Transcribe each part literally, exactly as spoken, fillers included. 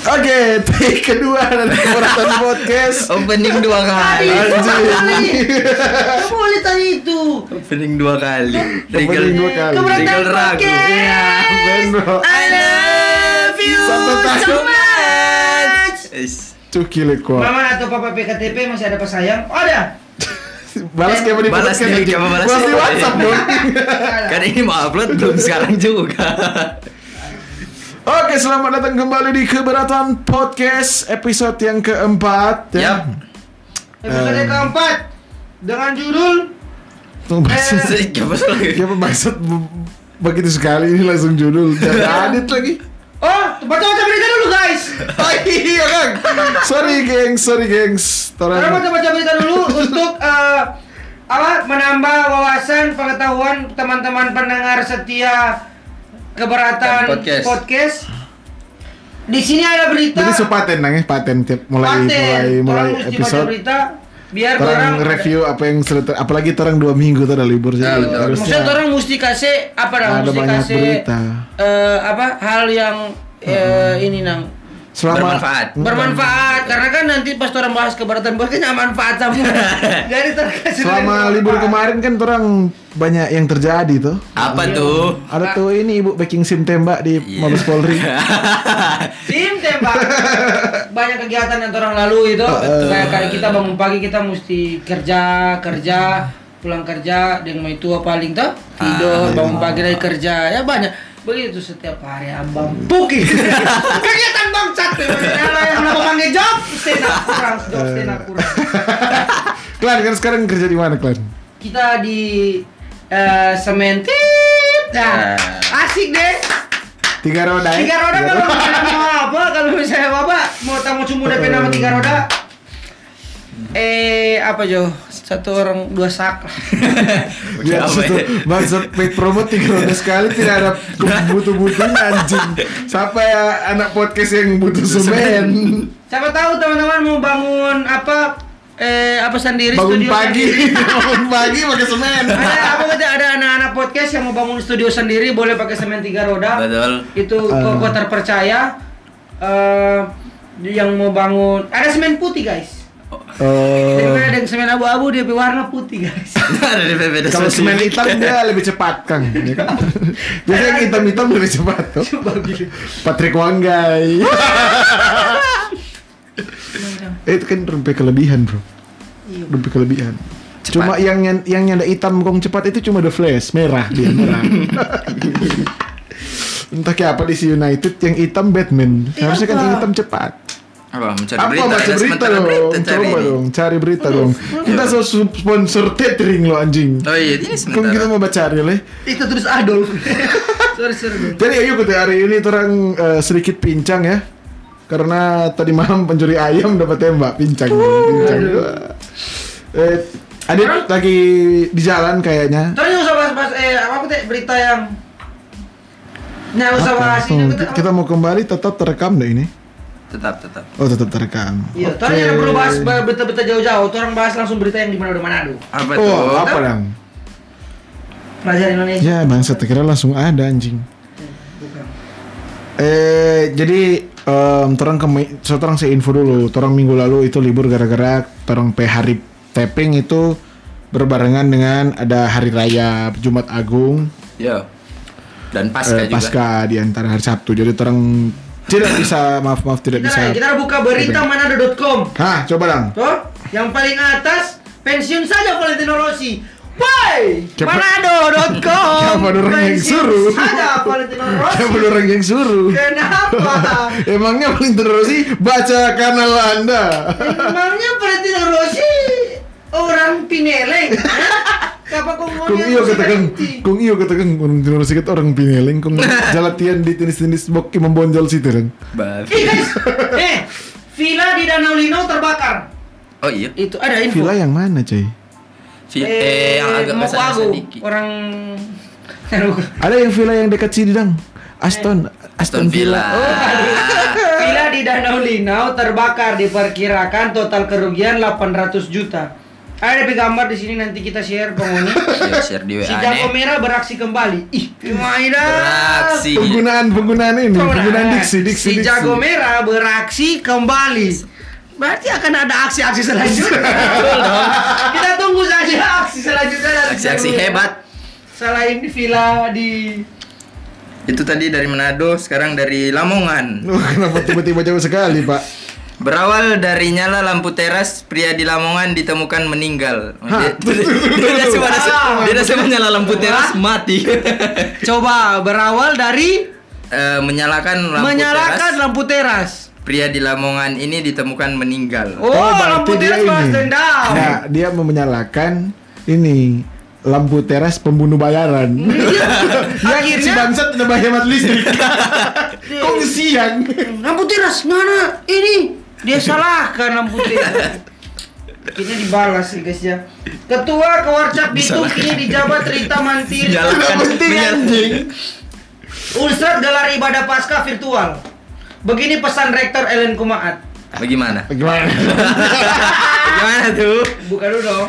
Oke, take kedua dari Keberatan Podcast. Opening dua kali. Anjing. Kamu boleh tanya itu. Opening dua kali. Opening dua kali. Keberatan Tinggal ragu. Podcast. Iya, Ben bro. I love you Satu so tahun. much. Is. Cuki lekwa. Mama atau Papa P K T P masih ada pas sayang? Oh, ada. Balas kayak apa di Balas podcast nih, anjing. kayak balas Balas di nih. WhatsApp dong. Kan ini mau upload belum sekarang juga. Oke, selamat datang kembali di Keberatan Podcast episode yang keempat. Yap. Episode Eh. keempat dengan judul Tunggu bangsat. Siapa lagi? Siapa bangsat be- begitu sekali ini langsung judul dan adit lagi. Oh, baca-baca berita dulu guys. Oh iya Kang. Sorry gengs, sorry gengs. Kita Torang baca-baca berita dulu untuk eh, apa menambah wawasan pengetahuan teman-teman pendengar setia Keberatan Podcast. Podcast. Di sini ada berita. Jadi sepaten nang ya, paten tiap mulai paten. mulai mulai Orang mesti baca episode. berita biar Orang orang review apa yang sudah ter- apalagi orang dua minggu tuh ada libur Ah, jadi betul. Maksudnya orang mesti kasih apa dah? ada Mesti banyak kasih berita. eh, apa hal yang eh, ini nang Selama Bermanfaat. bermanfaat karena kan nanti pas orang bahas keberatan bos kan manfaat semua. Jadi terkasih selama libur kemarin kan orang banyak yang terjadi tuh. Apa Iya. tuh? Ada tuh ini ibu backing sim tembak di Iya. Mabes Polri. tim tembak banyak kegiatan yang orang lalu itu kayak kayak kita bangun pagi kita mesti kerja kerja pulang kerja dengan itu paling tuh tidur bangun pagi lagi kerja ya banyak begitu setiap hari abang puki kegiatan bangsat kalau yang nama panggil job stand up kurang job stand up kurang Klan kan sekarang kerja di mana Klan? kita di eh, sementit nah asik deh. Tiga roda. ya? Tiga roda kalau misalnya mau apa, kalau misalnya bapak mau tamu cuma D P nama tiga roda, eh apa Jo? Satu orang dua sak. Dia Apa situ ya? bangsat paid promo tiga roda sekali tidak ada butuh-butuhnya anjing. Siapa ya anak podcast yang butuh semen? Siapa tahu teman-teman mau bangun apa eh apa sendiri Bangun studio pagi, sendiri. bangun pagi pakai semen. Ada apa kata ada anak-anak podcast yang mau bangun studio sendiri boleh pakai semen tiga roda. Betul. Itu Uh. kok terpercaya. Eh yang mau bangun ada semen putih guys. Jadi Oh, ada yang semen abu-abu dia warna putih guys. Ada di P P D. kalau semen hitam dia lebih cepat Kang, ya kan? Biasanya yang hitam-hitam lebih cepat tuh. Coba gitu. Patrick Wanggai. Eh, itu kan rumpi kelebihan bro, Iya. rumpi kelebihan. Cepat. Cuma yang yang yang nyanda hitam kong cepat itu cuma The Flash merah dia merah. Entah kayak apa di si United yang hitam Batman. Harusnya kan apa? yang hitam cepat. Apa mencari Apa berita? baca Ada berita sementara dong? berita cari Coba ini. dong, cari berita dong. Kita so sponsor tethering lo anjing. Oh iya, ini Kong kita sementara. mau baca hari le. Itu terus Adolf. sorry sorry. Bro. Jadi ayo kita hari ini orang eh, sedikit pincang ya. Karena tadi malam pencuri ayam dapat tembak pincang. pincang. Eh, Adit lagi di jalan kayaknya. Terus nggak usah bahas-bahas eh apa teh berita yang nggak usah Apa? bahas Tuh, ini. kita, kita mau kembali tetap terekam deh ini. Tetap, tetap. Oh tetap terekam. Iya, Oke. terus yang perlu bahas bah- berita-berita jauh-jauh. Tuh orang bahas langsung berita yang di mana Manado. Apa Oh tuh? apa dong? Pelajar Indonesia. Ya bang, saya kira langsung ada anjing. Bukan. Eh jadi em torang kemi, so torang saya info dulu. Torang minggu lalu itu libur gara-gara torang pe hari taping itu berbarengan dengan ada hari raya Jumat Agung, Yo. Dan pasca eh, juga. pasca di antara hari Sabtu. Jadi torang tidak bisa maaf maaf tidak Kita, bisa. kita buka berita manado dot com. Hah coba dong. Tuh, yang paling atas pensiun saja Valentino Rossi. Why? Siapa- manado dot com. Siapa orang yang Pensiun suruh? saja Valentino Rossi. Siapa orang yang suruh? Kenapa? Emangnya paling terus sih baca kanal Anda. Emangnya Valentino Rossi orang Pineleng? Kenapa kau Kung iyo katakan, kung iyo katakan, orang Timur Sikit orang Pineleng, kung jalatian di tenis-tenis boki membonjol situ kan. Babi. Eh guys, eh, villa di Danau Linau terbakar. Oh iya. Itu ada info. Villa yang mana cuy? Si eh, yang agak Moko kesana Agung. sedikit. Orang Ada yang villa yang dekat Cididang, Aston, Aston Villa. Oh, villa di Danau Linau terbakar, diperkirakan total kerugian delapan ratus juta. Ada di gambar di sini nanti kita share penghuni. Ya, share di W A Si nih. jago merah beraksi kembali. Ih, gimana? Beraksi. Penggunaan penggunaan ini, penggunaan diksi Si diksi. diksi. jago merah beraksi kembali. Berarti akan ada aksi-aksi selanjutnya. Betul dong. Kita tunggu saja aksi selanjutnya dari Aksi-aksi jago merah. hebat. Selain di villa di Itu tadi dari Manado, sekarang dari Lamongan. Oh, kenapa tiba-tiba jauh sekali, Pak? Berawal dari nyala lampu teras, pria di Lamongan ditemukan meninggal. Dia, Hah? dia, dia cuma dia cuma nyala lampu teras mati. coba berawal dari Eh, menyalakan lampu menyalakan teras. lampu teras. Pria di Lamongan ini ditemukan meninggal. Oh, berarti lampu dia teras balas ini. dendam. Nah, dia mau menyalakan ini lampu teras pembunuh bayaran. Yang si Akhirnya bangsat udah hemat listrik. Kok siang? lampu teras mana? Ini dia salahkan lampu teras. Ini dibalas sih guys ya. Ketua Kewarcap Bitung ini dijabat Rita Mantiri. Nyalakan. Tidak penting menyala- anjing. Ulstrat gelar ibadah pasca virtual. Begini pesan Rektor Ellen Kumaat. Bagaimana? Gimana? Bagaimana tuh? Buka dulu dong.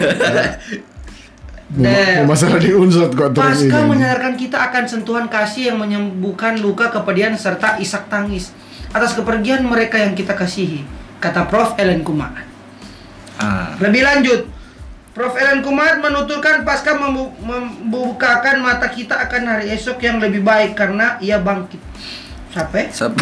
Mau masalah di unsur kok terus Pasca ini. menyadarkan kita akan sentuhan kasih yang menyembuhkan luka kepedihan serta isak tangis atas kepergian mereka yang kita kasihi, kata Prof Ellen Kumaat. Ah. Lebih lanjut, Prof Ellen Kumaat menuturkan pasca membu- membukakan mata kita akan hari esok yang lebih baik karena ia bangkit. Siapa? Sep-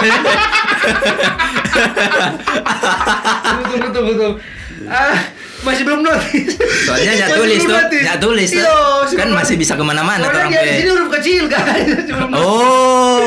Tunggu, tunggu, tunggu, tunggu. Ah, masih belum notis. Soalnya nyak Masih tulis belum tuh, notis. nyak tulis tuh. Iya, Kan belum masih notis. bisa kemana-mana tuh Soalnya orang dia di pe. sini huruf kecil kan. Belum notis. Oh.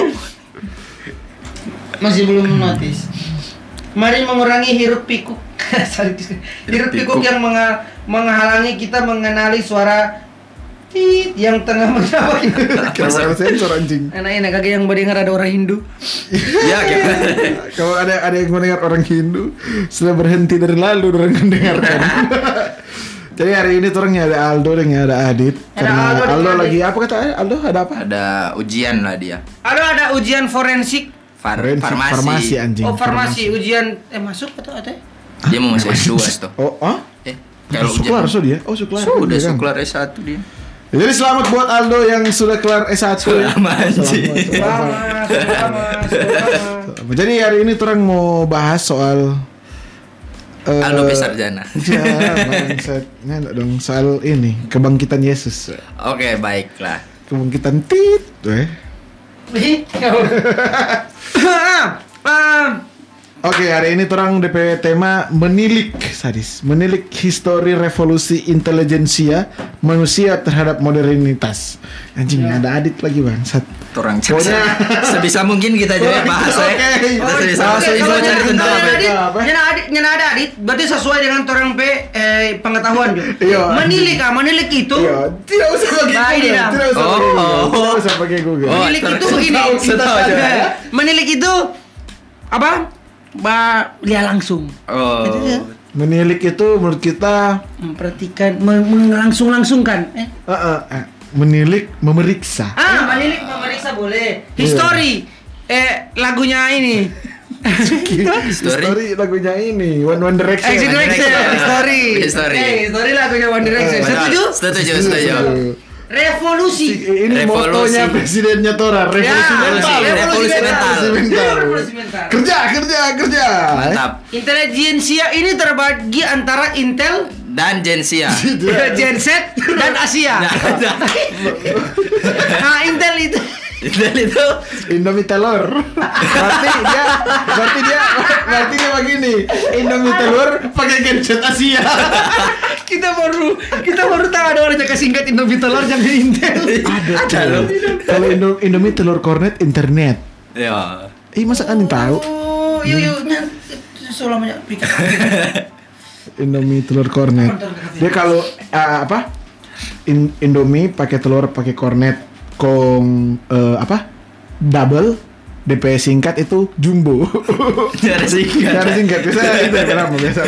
Masih belum notis. Mari mengurangi hiruk pikuk. Sorry, hiruk pikuk pikuk. yang menga- menghalangi kita mengenali suara tit yang tengah menyapa kita. Kenapa sensor anjing? Enak-enak kagak yang mendengar ada orang Hindu. Ya gimana? Kalau ada ada yang mendengar orang Hindu, sudah berhenti dari lalu orang mendengarkan. Jadi hari ini turunnya ada Aldo dan ada Adit. Ada Karena Aldo dan Aldo Adit. lagi apa kata Aldo? Ada apa? Ada ujian lah dia. Ada ada ujian forensik. Far- Forensik, farmasi. farmasi anjing. Oh, farmasi ujian eh masuk atau apa? Dia mau masuk S dua tuh. Oh, ah? Eh, kalau Suklar ujian. so dia? Oh, Suklar. Sudah Kan? suklar S satu dia. Ya, jadi selamat buat Aldo yang sudah kelar S satu ya. Selamat, anjing. Selamat, selamat. Selamat, selamat, selamat. Jadi hari ini orang mau bahas soal eh, Aldo Besarjana. Ya, bangsat. Nah, dong soal ini kebangkitan Yesus. Oke, baiklah. Kebangkitan tit, eh. Ih, Ah, Oke, hari ini orang D P tema menilik sadis, menilik histori revolusi intelijensia manusia terhadap modernitas. Anjing, ada Adit lagi bangsat. Orang Pokoknya- sebisa mungkin kita juga bahas ya. Oke. Kita sebisa Bahas mungkin ini info kalau cari jadi tentang tentang apa? Adit. apa? Nyana adit, nyana ada adit, berarti sesuai dengan orang P eh, pengetahuan juga. Iya. Menilik ah, menilik itu. Iya, tidak usah pakai Nah, ini Google, dah. tidak usah Oh. pakai Google, tidak usah pakai Google. Oh, Menilik ter- itu ini. setahu- setahu aja. Eh, Menilik itu apa? Ba lihat langsung. Oh. Gitu ya. Menilik itu menurut kita Memperhatikan, melangsung-langsungkan. Eh. eh, eh, eh, menilik, memeriksa. Ah, menilik memeriksa boleh. History. Eh, lagunya ini. History. Story lagunya ini One One Direction. Exit Direction. Direction. History. History. Eh, history lagunya One Direction. Betul. Setuju? Setuju, setuju. Revolusi. Ini Revolusi. motonya presidennya Tora, revolusi Ya, mental. revolusi mental. Revolusi mental. Revolusi mental. Kerja, kerja, kerja. Mantap. Intelijensia ini terbagi antara Intel, Dan Gensia. Genset, dan Asia. Nah, nah. Nah, Intel itu Dan itu Indomie telur. Berarti dia, berarti dia, berarti dia begini. Indomie telur pakai gadget Asia. kita baru kita baru tahu ada orang jaga singkat Indomie telur jangan Intel. ada loh. Kalau Indo- Indomie telur kornet internet. Ya. Ih, masa kan tahu? Oh, yuk yuk nyat. Selamanya pikir. Indomie telur kornet. Dia kalau uh, apa? In- Indomie pakai telur pakai kornet. Kong uh, apa? Double D P singkat itu jumbo. Cara singkat. Cara singkat biasa itu kenapa biasa.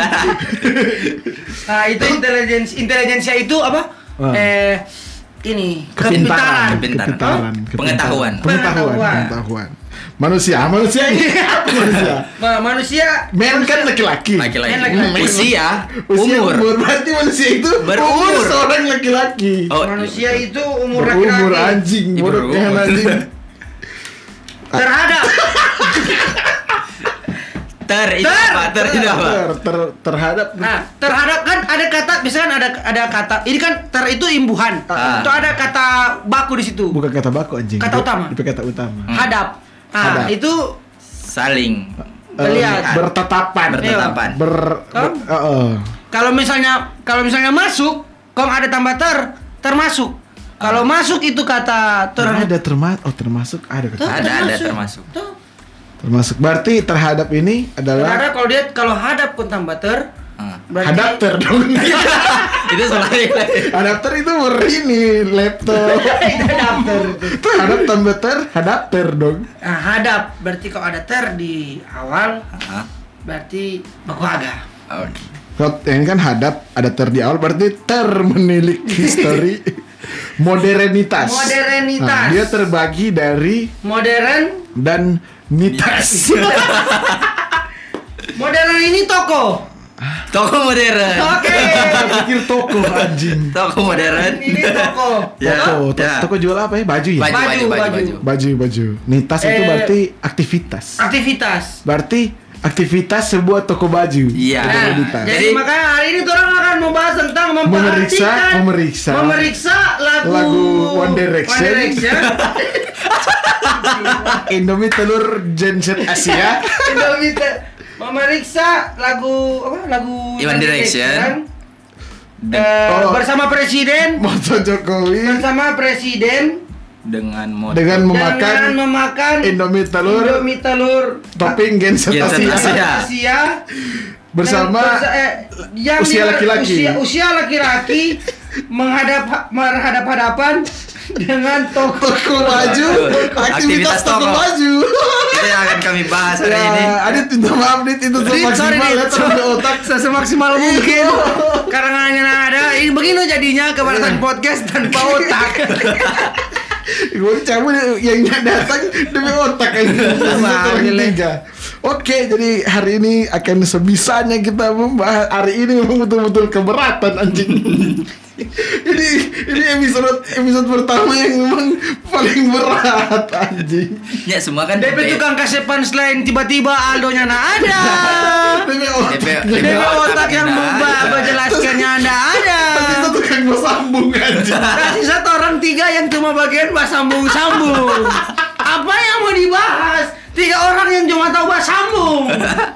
Nah, itu intelijensi intelijensia itu apa? Ah. Eh ini Kepintaran, kepintaran. Kepintaran. kepintaran, Pengetahuan. pengetahuan, Pengetahuan. pengetahuan. Manusia, manusia ini manusia. Ma- manusia Men kan laki-laki. Laki-laki. Men laki-laki. Usia, Usia umur. umur berarti manusia itu Berumur. umur seorang laki-laki. Oh, manusia itu umur Berumur laki-laki anjing, Iya, bodoh berumur. kan anjing. terhadap ter itu Ter, apa? Ter itu apa? Ter, ter, terhadap nah terhadap kan ada kata misalkan ada ada kata ini kan ter itu imbuhan Ah. itu ada kata baku di situ bukan kata baku anjing. Kata utama. Itu kata utama. hadap nah Hadap. itu Saling Eh, Lihat. bertatapan. bertatapan. Ber, ber Kan? eh, eh. kalau misalnya kalau misalnya masuk kong ada tambah ter termasuk kalau masuk itu kata ter ada termasuk, oh termasuk ada kata. Tuh, Ada, ada termasuk. Tuh. Termasuk berarti terhadap ini adalah Terhadap kalau dia kalau hadap pun tambah ter Ah. berarti adapter dong. Itu selain. Adapter itu ini laptop. itu adapter itu. Terhadap tambah ter, adapter dong. Nah, hadap berarti kalau ada ter di awal Ah. berarti baku aga. Oke. Kalau ini kan hadap ada ter di awal berarti ter menilik histori modernitas. Modernitas. Nah, dia terbagi dari Modern, dan nitas. modern ini toko. Toko modern. Oke. Saya pikir toko anjing. Toko modern. Ini toko. Ya, Toko, to- ya. toko jual apa ya? Baju ya? Baju, baju, Baju, baju, baju. baju. Baju, baju. Nitas itu Eh, berarti aktivitas. Aktivitas. Berarti aktivitas sebuah toko baju. Iya. Toko Nah, nitas. jadi Jadi- makanya hari ini orang akan membahas tentang Memeriksa, memperhatikan memeriksa. memeriksa lagu Lagu One Direction. One Direction. Indomie telur genset Asia. Indomie te- memeriksa lagu apa? Lagu One Direction. Eh, Oh. bersama presiden, Moto Jokowi bersama presiden Dengan motor. dengan memakan dengan memakan Indomie telur Indomie telur topping genset Genset Asia Asia. Asia bersama dan bersa- eh, yang usia di- laki-laki. usia, usia laki-laki menghadap menghadap hadapan dengan toko toko baju, aktivitas Aktivitas toko toko. baju. Itu yang akan kami bahas hari ini. Ya, Adit minta maaf Dit, itu Dit, sorry, semaksimal Dit. ya terus di otak. semaksimal mungkin karena hanya ada ini begini jadinya keberatan podcast tanpa otak. Gue cabut yang datang demi otak aja. Satu orang tiga. Oke, jadi hari ini akan sebisanya kita membahas. Hari ini memang betul-betul keberatan anjing. Jadi ini episode episode pertama yang memang paling berat anjing. Ya semua kan D P tukang kasih punchline tiba-tiba Aldonya nggak ada. Demi otak. D P D P otak yang Nggak memba- ada. menjelaskannya nggak ada. Tapi itu tukang bersambung anjing. Kasih satu orang tiga yang cuma bagian bahas sambung-sambung. Apa yang mau dibahas? Tiga orang yang cuma tahu bahas sambung.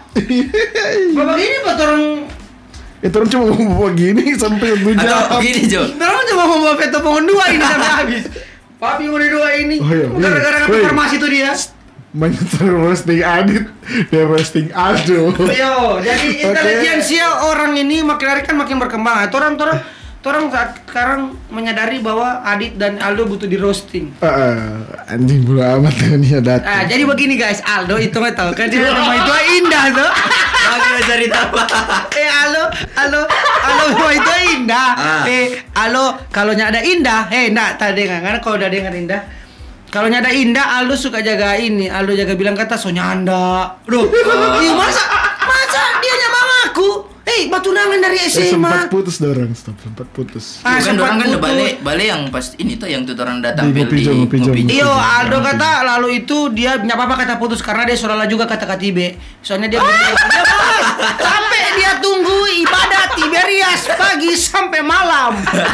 Bapak ini buat orang Itu orang cuma mau begini sampai satu Atau jam. begini Jo. orang cuma mau bawa veto pohon dua ini sampai habis. Papi mau di dua ini. Oh, iya. Gara-gara Woi. ngerti farmasi itu dia. Banyak roasting Adit, dia roasting Aldo. Yo, jadi Oke. intelijensia orang ini makin hari kan makin berkembang. Orang orang orang sekarang menyadari bahwa Adit dan Aldo butuh di roasting. Eh, anjing bulu amat dengan dia Ah, datang. jadi begini guys, Aldo itu nggak tahu kan dia rumah itu indah tuh. Lagi cari tahu. Eh Aldo, Aldo, Aldo rumah itu indah. Ah. Eh Aldo kalau nya ada indah, eh enggak tadi nggak karena kalau udah dengar indah. Kalau nya ada indah, Aldo suka jaga ini. Aldo jaga bilang kata sonyanda. Loh, iya masa masa dia nyamang aku? Eh, batu nangan dari S Eh, M sempat A. putus dorang, stop, sempat putus. Ah, Bukan sempat orang kan putus. balik balik yang pas ini tuh yang tuh orang datang Di tampil Ngopi di Jo, Ngopi Jo. Ngopi Jo. Iyo, Aldo kata lalu itu dia nggak apa-apa kata putus karena dia salah juga kata Katibe. Soalnya dia dia bahas sampai dia tunggu ibadah Tiberias pagi sampai malam.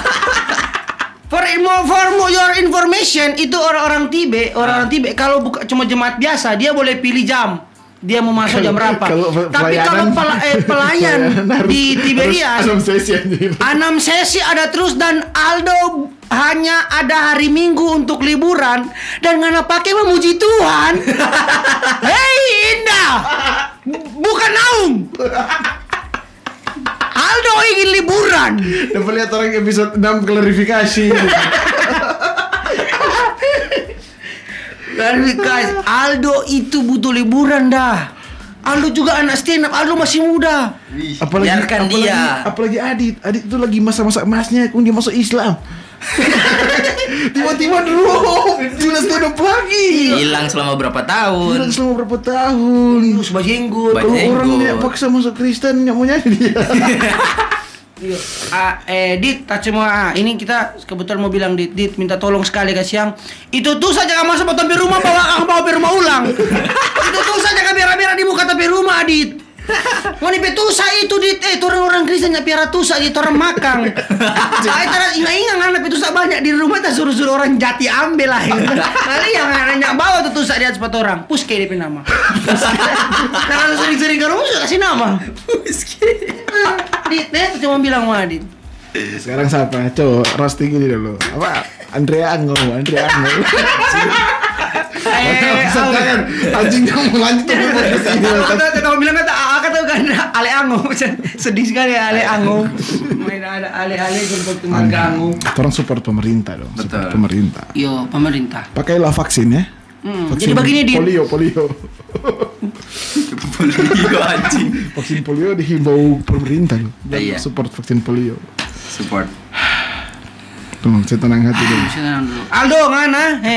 For more for more your information itu orang-orang Tibe, orang-orang Tibe kalau buka cuma jemaat biasa dia boleh pilih jam. Dia mau masuk jam berapa? Kalau Tapi kalau pelayanan- pela- eh, pelayan harus- di Tiberias harus enam sesi anjing. enam sesi ada terus dan Aldo hanya ada hari Minggu untuk liburan dan ngana pakai memuji Tuhan. Hei Indah, bukan naung. Aldo ingin liburan. Dapat lihat orang episode enam klarifikasi. Dan guys, Aldo itu butuh liburan dah. Aldo juga anak stand up, Aldo masih muda. apalagi Biarkan apalagi, dia. apalagi Adit. Adit itu lagi masa-masa emasnya, kemudian dia masuk Islam. Tiba-tiba dulu jelas tutup lagi. Hilang selama berapa tahun? Hilang selama berapa tahun? Terus bajenggot. Kalau Bajenggot. orang yang paksa masuk Kristen nggak mau nyanyi dia. Iya. Ah, eh, Dit, tak cuma ah, ini kita kebetulan mau bilang Dit, Dit minta tolong sekali kasih yang itu tuh saja kamu masuk tapi rumah bawa bawa ke rumah ulang. Itu tuh saja kamera-kamera di muka tapi rumah Dit. Mau nih petusa itu Dit, eh orang-orang Kristen nggak piara tusa gitu orang makang. Saya tara ingat-ingat anak petusa banyak di rumah tak suruh-suruh orang jati ambil lah. Kali yang nanya bawa tuh tusa di atas empat orang, Puske D P nama. Karena sering-sering ke rumah kasih nama. Puske. Dit, deh cuma bilang sama Dit. Sekarang siapa? Coba roasting ini dulu. Apa? Andrea Ango, Andrea Ango. Eh, Jangan anjing kamu lanjut tuh podcast ini. Kata kamu bilang kata kata kan Ale Ango, sedih sekali Ale Ango. Main ada Ale-ale untuk tenaga Ango. Orang support pemerintah dong, support pemerintah. Yo, pemerintah. Pakailah vaksin ya. Hmm, jadi begini Dit. Polio, polio. Polio anjing. Vaksin polio dihimbau pemerintah loh. Iya. Support vaksin polio. Support. Tuh, saya tenang hati dulu. Senang dulu. Aldo ngana, he.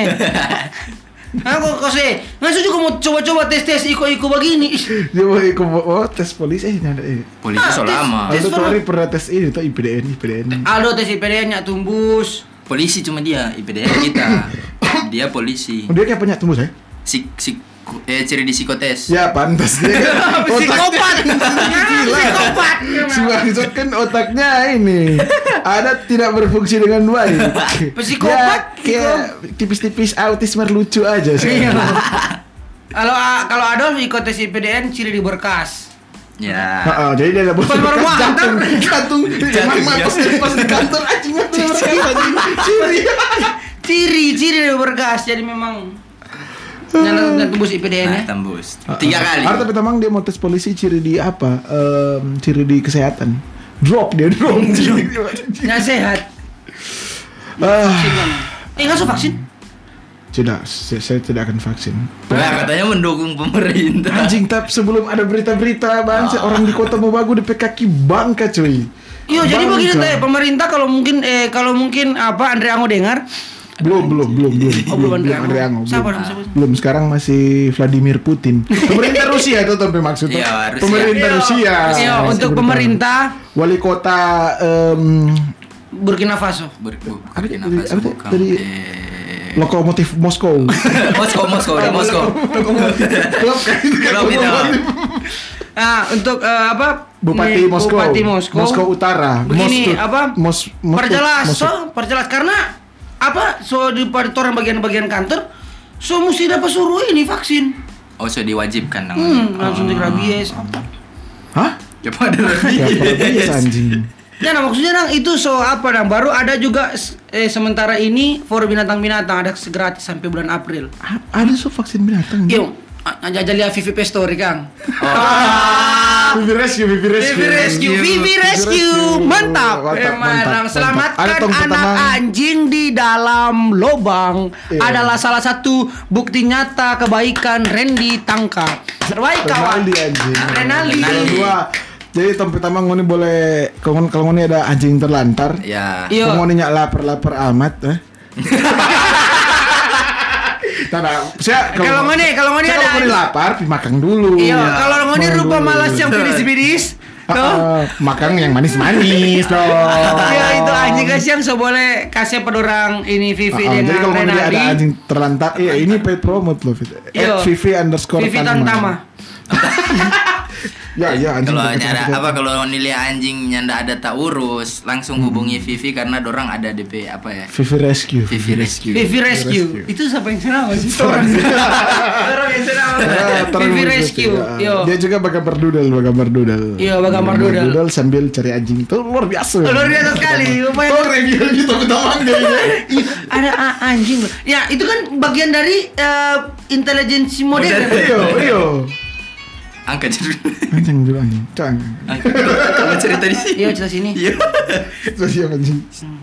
Aku kok sih, nggak juga mau coba-coba tes-tes iko-iko begini. Dia mau ikut oh, tes polisi eh nyada eh. Polisi so lama. Aldo tuh hari pernah tes ini tuh I P D N, I P D N. Aldo tes I P D N-nya tumbus. Polisi cuma dia, I P D N kita. Dia polisi. Oh, dia kayak banyak tembus ya? Sik sik eh ciri di psikotes. Ya pantas dia. Psikopat. Gila. Psikopat. Subangsot kan otaknya ini ada tidak berfungsi dengan baik. Psikopat, Ya, kayak tipis-tipis autisme lucu aja sih. Iya. Kalau kalau Adolf ikut tes I P D N ciri di berkas. Ya. Heeh, jadi dia ada Pas baru mau jantung, jantung, Jantung, emang ya. pas pas di kantor anjing ada berkas anjing. Ciri. Ciri ciri di berkas jadi memang nyala tembus I P D N ya. Nah, tembus. Tiga kali. Ada tapi memang dia mau tes polisi ciri di apa? Em, ciri di kesehatan. Drop dia drop. Nggak sehat. Ah, Vaksin mana? Eh nggak usah vaksin. tidak, saya, saya tidak akan vaksin. Nah, katanya mendukung pemerintah. Anjing tap sebelum ada berita-berita bangsa orang di Kota Mobagu di P K K bangka cuy. Iya, jadi Bangka. begini teh pemerintah kalau mungkin eh kalau mungkin apa Andre Ango dengar. Belum, belum, belum, belum. Oh, belum Andre Andre Ango. Ango. Siapa Belum. dong, siapa? Belum, sekarang masih Vladimir Putin. Pemerintah Rusia itu tapi maksudnya. Iya, Rusia. Pemerintah Rusia. Iya, untuk pemerintah Wali kota em, Burkina Faso. Ber- bu- Apa Burkina tadi- Faso apa tadi- bukan. tadi- Eh, lokomotif Moskow. Moskow, Moskow, udah Moskow. Klub kayak gitu. Klub itu. Nah, untuk eh, apa? Bupati Nih, Moskow. Bupati Moskow. Moskow Utara. Begini, Mostuk. apa? Mos, Mostuk. Perjelas, Mostuk. so, perjelas karena apa? So di orang bagian-bagian kantor, so mesti dapat suruh ini vaksin. Oh, sudah diwajibkan namanya. Hmm, langsung di rabies. Hah? Coba ada Ya, rabies. anjing. Ya, nah, maksudnya nang itu so apa nang baru ada juga eh sementara ini for binatang-binatang ada gratis sampai bulan April. A- Ada so vaksin binatang. Yuk, aja lihat V V P Story Kang. Vivi Rescue, Vivi Rescue. Vivi Rescue, Vivi Rescue, mantap. Mantap, Emang mantap, selamatkan mantap. Ada tong anak pertama. anjing di dalam lubang Iya. adalah salah satu bukti nyata kebaikan Randy Tangka. Terbaik kawan. Renaldi anjing. Renaldi. Kalau dua. Jadi tom pertama ngoni boleh kalau kalau ngoni ada anjing terlantar. Ya. Iya. Kalau ngoni nyak lapar-lapar amat eh. Tada, saya Kalau ngoni, kalau ngoni saya ada kalau ngoni lapar, pi makan dulu. Iya, Ya, kalau ngoni makan rupa dulu. malas yang pedis-pedis. Ah, Tuh. ah, makan yang manis-manis dong. Ya itu anjing kasih yang so boleh kasih pedorang ini Vivi Ah, ah, dengan jadi kalau ngoni ada Renaldi. anjing terlantar, iya ini paid promote loh. Iya. At Vivi underscore Vivi Tantama. Tantama. Ya, ya anjing. Kalau pakai- nyara pakai- apa kalau nilai anjing nyanda ada tak urus, langsung hubungi Vivi karena dorang ada D P apa ya? Vivi Rescue. Vivi Rescue. Vivi Rescue. Rescue. Itu siapa yang senang sih? Orang. Orang yang senang. Ya, terang Vivi Vivi Rescue. ya. Yo. Dia juga bagambar doodle, bagambar doodle. Iya, bagambar doodle. sambil cari anjing. Itu luar biasa. Luar biasa sekali. Lumayan. Oh, review gitu ketahuan kayaknya. Ih, ada a- anjing. Ya, itu kan bagian dari eh, intelijensi modern. Iyo, iyo. Angkat judul. Anjing dulu anjing. Cang. Coba cerita di sini. Iya, cerita sini. Iya. Terus siapa anjing?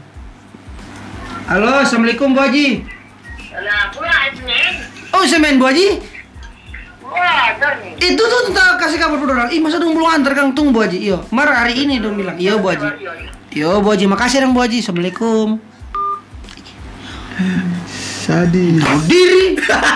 Halo, assalamualaikum Bu Haji. Lah, pula Isnin. Oh, semen Bu Haji. Wah, Doni. Itu tuh kita kasih kabar pada orang. Ih, masa dong belum antar Kang Tung Bu Haji. Iyo, mar hari ini dong bilang. Iya Bu Haji. Yo Bu Haji, makasih dong Bu Haji. Assalamualaikum. Sadis. Tahu diri.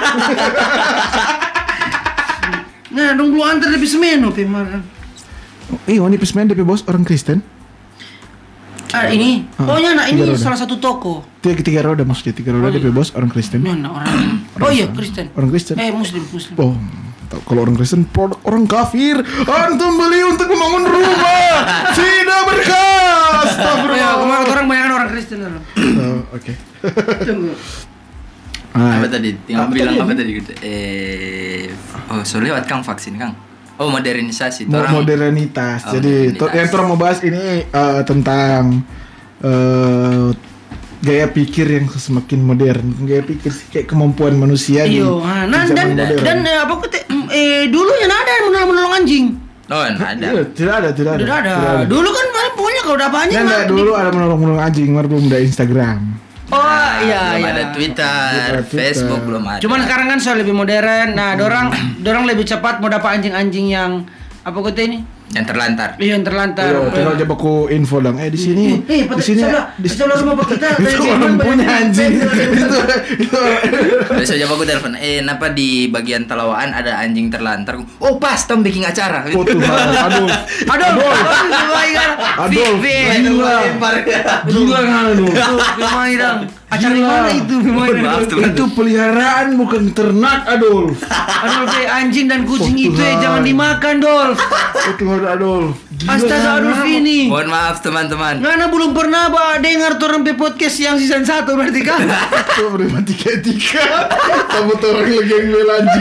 Nah, dong lu antar lebih semeno pemaran. Eh, ini pesmen D P bos orang Kristen. Ah, ini. Ah, Oh, ya, nah ini tiga roda. salah satu toko. Tiga tiga roda maksudnya tiga roda D P bos orang Kristen. Ya, nah, orang. Oh iya, Kristen. Orang Kristen. Eh, Muslim, Muslim. Oh, tahu kalau orang Kristen produk orang kafir. Antum beli untuk membangun rumah. Tidak berkah. Oh, ya, Astagfirullah. kemarin orang banyak orang Kristen dalam. Oh, oke. Tunggu. Ah, Apa tadi? Tinggal Apa bilang tadi, apa Andi? tadi gitu. Eh oh, so lewat Kang vaksin, Kang. Oh, modernisasi. Mo- Orang modernitas. Oh, Jadi to- modernitas. yang orang mau bahas ini eh, tentang eh, gaya pikir yang semakin modern. Gaya pikir sih kayak kemampuan manusia di, Iyo, ah, nah, di zaman dan modern. dan eh, apa kata eh dulu yang ada yang menolong menolong anjing. Oh, ada. Iya, tidak ada, tidak ada. Udah ada. tidak ada. Dulu kan paling pokoknya kalau udah banyak Nah, nah, dulu ada menolong-menolong anjing, baru belum ada Instagram. Oh iya belum iya. ada Twitter, Twitter. Facebook belum ada. Cuman sekarang kan soal lebih modern. Nah, dorang dorang lebih cepat mau dapat anjing-anjing yang apa kata ini? yang terlantar. Iya, yang terlantar. Yo, tinggal coba aku info dong. Eh di sini, Eh, di sini, sebelah, di sebelah rumah Pak kita. itu orang punya anjing. Itu, itu. Terus aja aku telepon, eh kenapa di bagian Telawaan ada anjing terlantar? Oh pas, Tom bikin acara. Oh Tuhan, aduh, Aduh, lumayan. Adolf, gila, gila kan aduh. Lumayan. Acara Gila. mana itu? Lumayan. Maaf, teman. Itu peliharaan bukan ternak, Adolf. Adolf, eh, anjing dan kucing Oh, itu eh, Tuhan. jangan dimakan, Dolf. Oh Tuhan, Adolf. Gila, Astaga, Adolf kan? ini. Mohon maaf teman-teman. Ngana belum pernah ba dengar turun pe podcast yang season satu berarti kan? Tuh beriman tiga-tiga. Kamu tuh orang lagi yang bela anjing.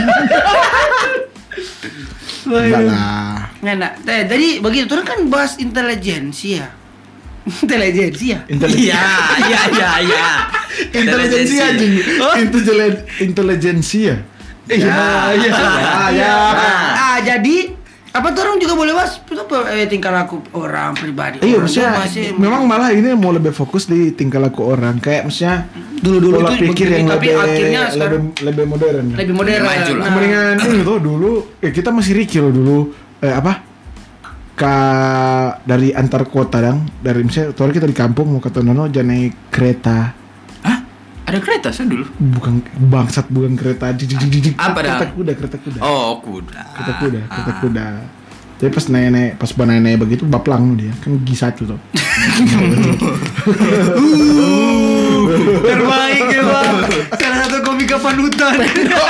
Enggak lah. Ngana, teh jadi begitu turun kan bahas intelijensi ya. Intelijensi ya. Intelijensi. Iya, iya, iya, iya. Intelijensi anjing. Intelijen- Intelijensi ya. Iya, iya. Ah, ya. Ah, jadi apa tuh orang juga boleh bahas itu apa, eh, tingkah laku orang pribadi. Iya, Orang maksudnya tuh masih memang malah ini mau lebih fokus di tingkah laku orang. Kayak maksudnya Dulu-dulu pola itu pikir begini, yang tapi lebih akhirnya lebih, sekarang lebih modern. lebih modern. Maju lah. Nah, Mendingan ini tuh dulu eh, kita masih rikil dulu eh, apa? Ka dari antar kota dong, dari misalnya tuh kita di kampung mau ke Tonono jangan naik kereta. Hah? Ada kereta saya dulu. Bukan bangsat, bukan kereta. Jijik, jijik, jijik. Apa kereta dah? kuda, kereta kuda. Oh, kuda. Kereta kuda, kereta Ah. kuda. Tapi pas naik-naik, pas naik-naik begitu baplang dia, kan gigi satu tuh. terbaik ya bang. Salah satu komika panutan.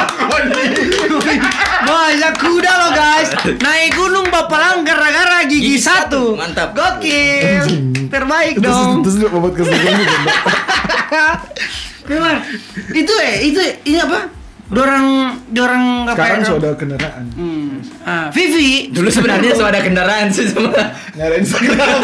Banyak kuda loh guys. Naik gunung bapalang gara-gara gigi Gigi satu. satu, mantap. Gokil. Terbaik Terus dong. terus dia obat kesehatan juga. Memang itu eh itu ini apa? Dorang dorang Sekarang ngapain? sudah kendaraan. Hmm. Ah, Vivi. Dulu sebenarnya sudah ada kendaraan sih semua. Nyari Instagram.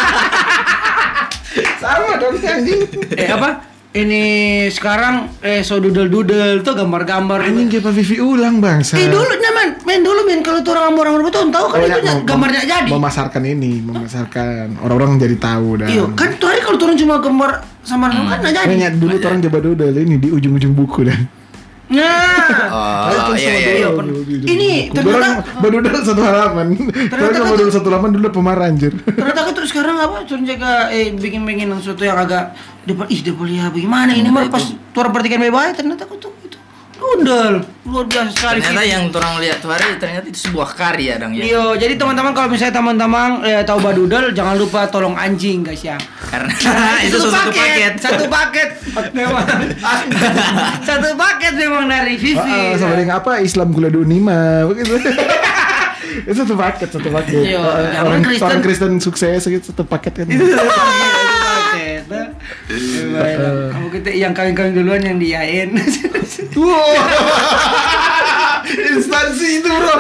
Sama dong anjing. Eh apa? Ini sekarang eh so dudel-dudel tuh gambar-gambar. Anjing kayak Pak Vivi ulang bangsa. Eh dulu nih men, men dulu men kalau tuh orang orang betul tahu kan Oh, itu ya, nya- mem- gambarnya mem- jadi. Memasarkan ini, memasarkan orang-orang jadi tahu dah. Iya, kan tuh hari kalau turun cuma gambar sama hmm. kan nggak jadi. Kayaknya dulu orang coba dudel ini di ujung-ujung buku dan. Nah, Oh, iya, iya, iya. Ini ternyata- berdudel satu halaman. Ternyata kan- berdudel satu halaman dulu pemarah anjir. ternyata kan tuh sekarang apa turun jaga eh bikin-bikin sesuatu yang agak depan ih depan lihat bagaimana ini mah pas turun perhatikan baik-baik ternyata aku tuh itu dudel luar biasa sekali. Ternyata Vivi. yang orang lihat tuh hari ternyata itu sebuah karya dong ya. Iya, jadi teman-teman kalau misalnya teman-teman eh, tahu badudel, jangan lupa tolong anjing guys ya. Karena itu satu paket. Satu paket. Memang. Satu paket memang dari Vivi. Ah, ah, sama dengan apa Islam gula dunima begitu. Itu satu paket, satu paket. Iya, Ah, yang orang Kristen- orang Kristen sukses gitu satu paket kan. Itu satu paket. Nah, kamu kita yang kawin-kawin duluan yang diain. Wow. Instansi itu, Bro.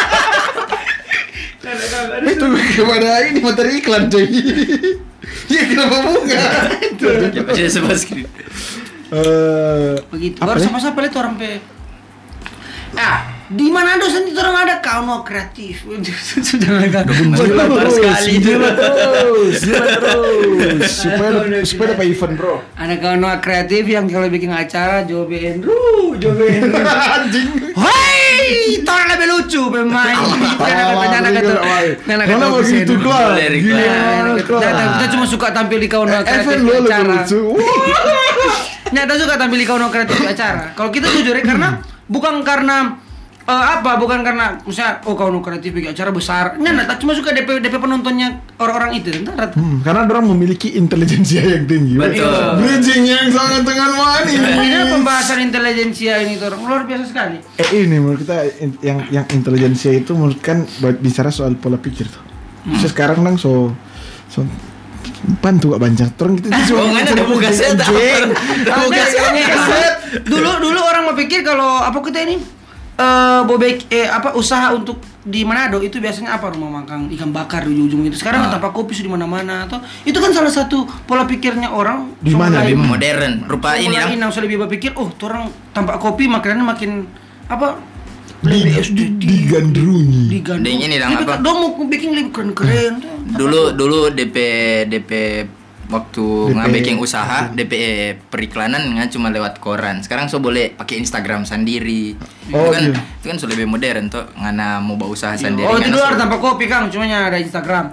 Itu gimana ini materi iklan coy. Ya kenapa bukan? Coba saya sebut skrip. Eh, Begitu. apa Baru ya? siapa-siapa lihat orang pe. Ah, di Manado sendiri orang ada kauno kreatif. Sudah enggak. Gila Baru terus, sekali. gila terus, gila terus. Supaya supaya dapat event, Bro. Ada kauno kreatif yang kalau bikin acara jobein, ru, jobein. Anjing. Hei, orang lebih lucu pemain. Karena kata, Karena begitu kelar. Boleh, Gila, Riklan. kelar. kita cuma suka tampil di kauno Event kreatif lo lebih acara. lucu. Wah. Nyata juga tampil di Kauno Kreatif di acara. Kalau kita jujur ya, karena bukan karena eh, apa, bukan karena misalnya oh Kauno Kreatif di acara besar. Nyata cuma suka D P D P penontonnya orang-orang itu. Entar Hmm, karena orang memiliki intelijensia yang tinggi. Betul. Bridging yang sangat dengan manis. ini pembahasan intelijensia ini tuh orang luar biasa sekali. Eh ini menurut kita in- yang yang intelijensia itu menurut kan buat bicara soal pola pikir tuh. Hmm. Sekarang nang so so bantu gak banyak terus gitu. Oh, nggak ada buka set. Buka set. Dulu dulu orang mau pikir kalau apa kita ini eh bobek eh apa usaha untuk di Manado itu biasanya apa rumah makan ikan bakar di ujung-ujung itu. Sekarang Ah. tanpa kopi sudah di mana-mana atau itu kan salah satu pola pikirnya orang Di mana, mulai- di mana? Modern. Rupa ini mulai dong. nang sudah lebih berpikir oh tuh orang tanpa kopi makanannya makin apa Di, di, digandrungi. digandung. Ding ini dong, Lebih apa? ke- dong mau bikin lebih keren-keren tuh. Dulu dulu D P D P waktu D P. ngabikin usaha D P periklanan nggak cuma lewat koran. Sekarang so boleh pakai Instagram sendiri. Oh, itu kan iya. itu kan sudah lebih modern tuh ngana mau bawa usaha sendiri. Oh itu ngana luar so- tanpa kopi Kang, cuma ada Instagram.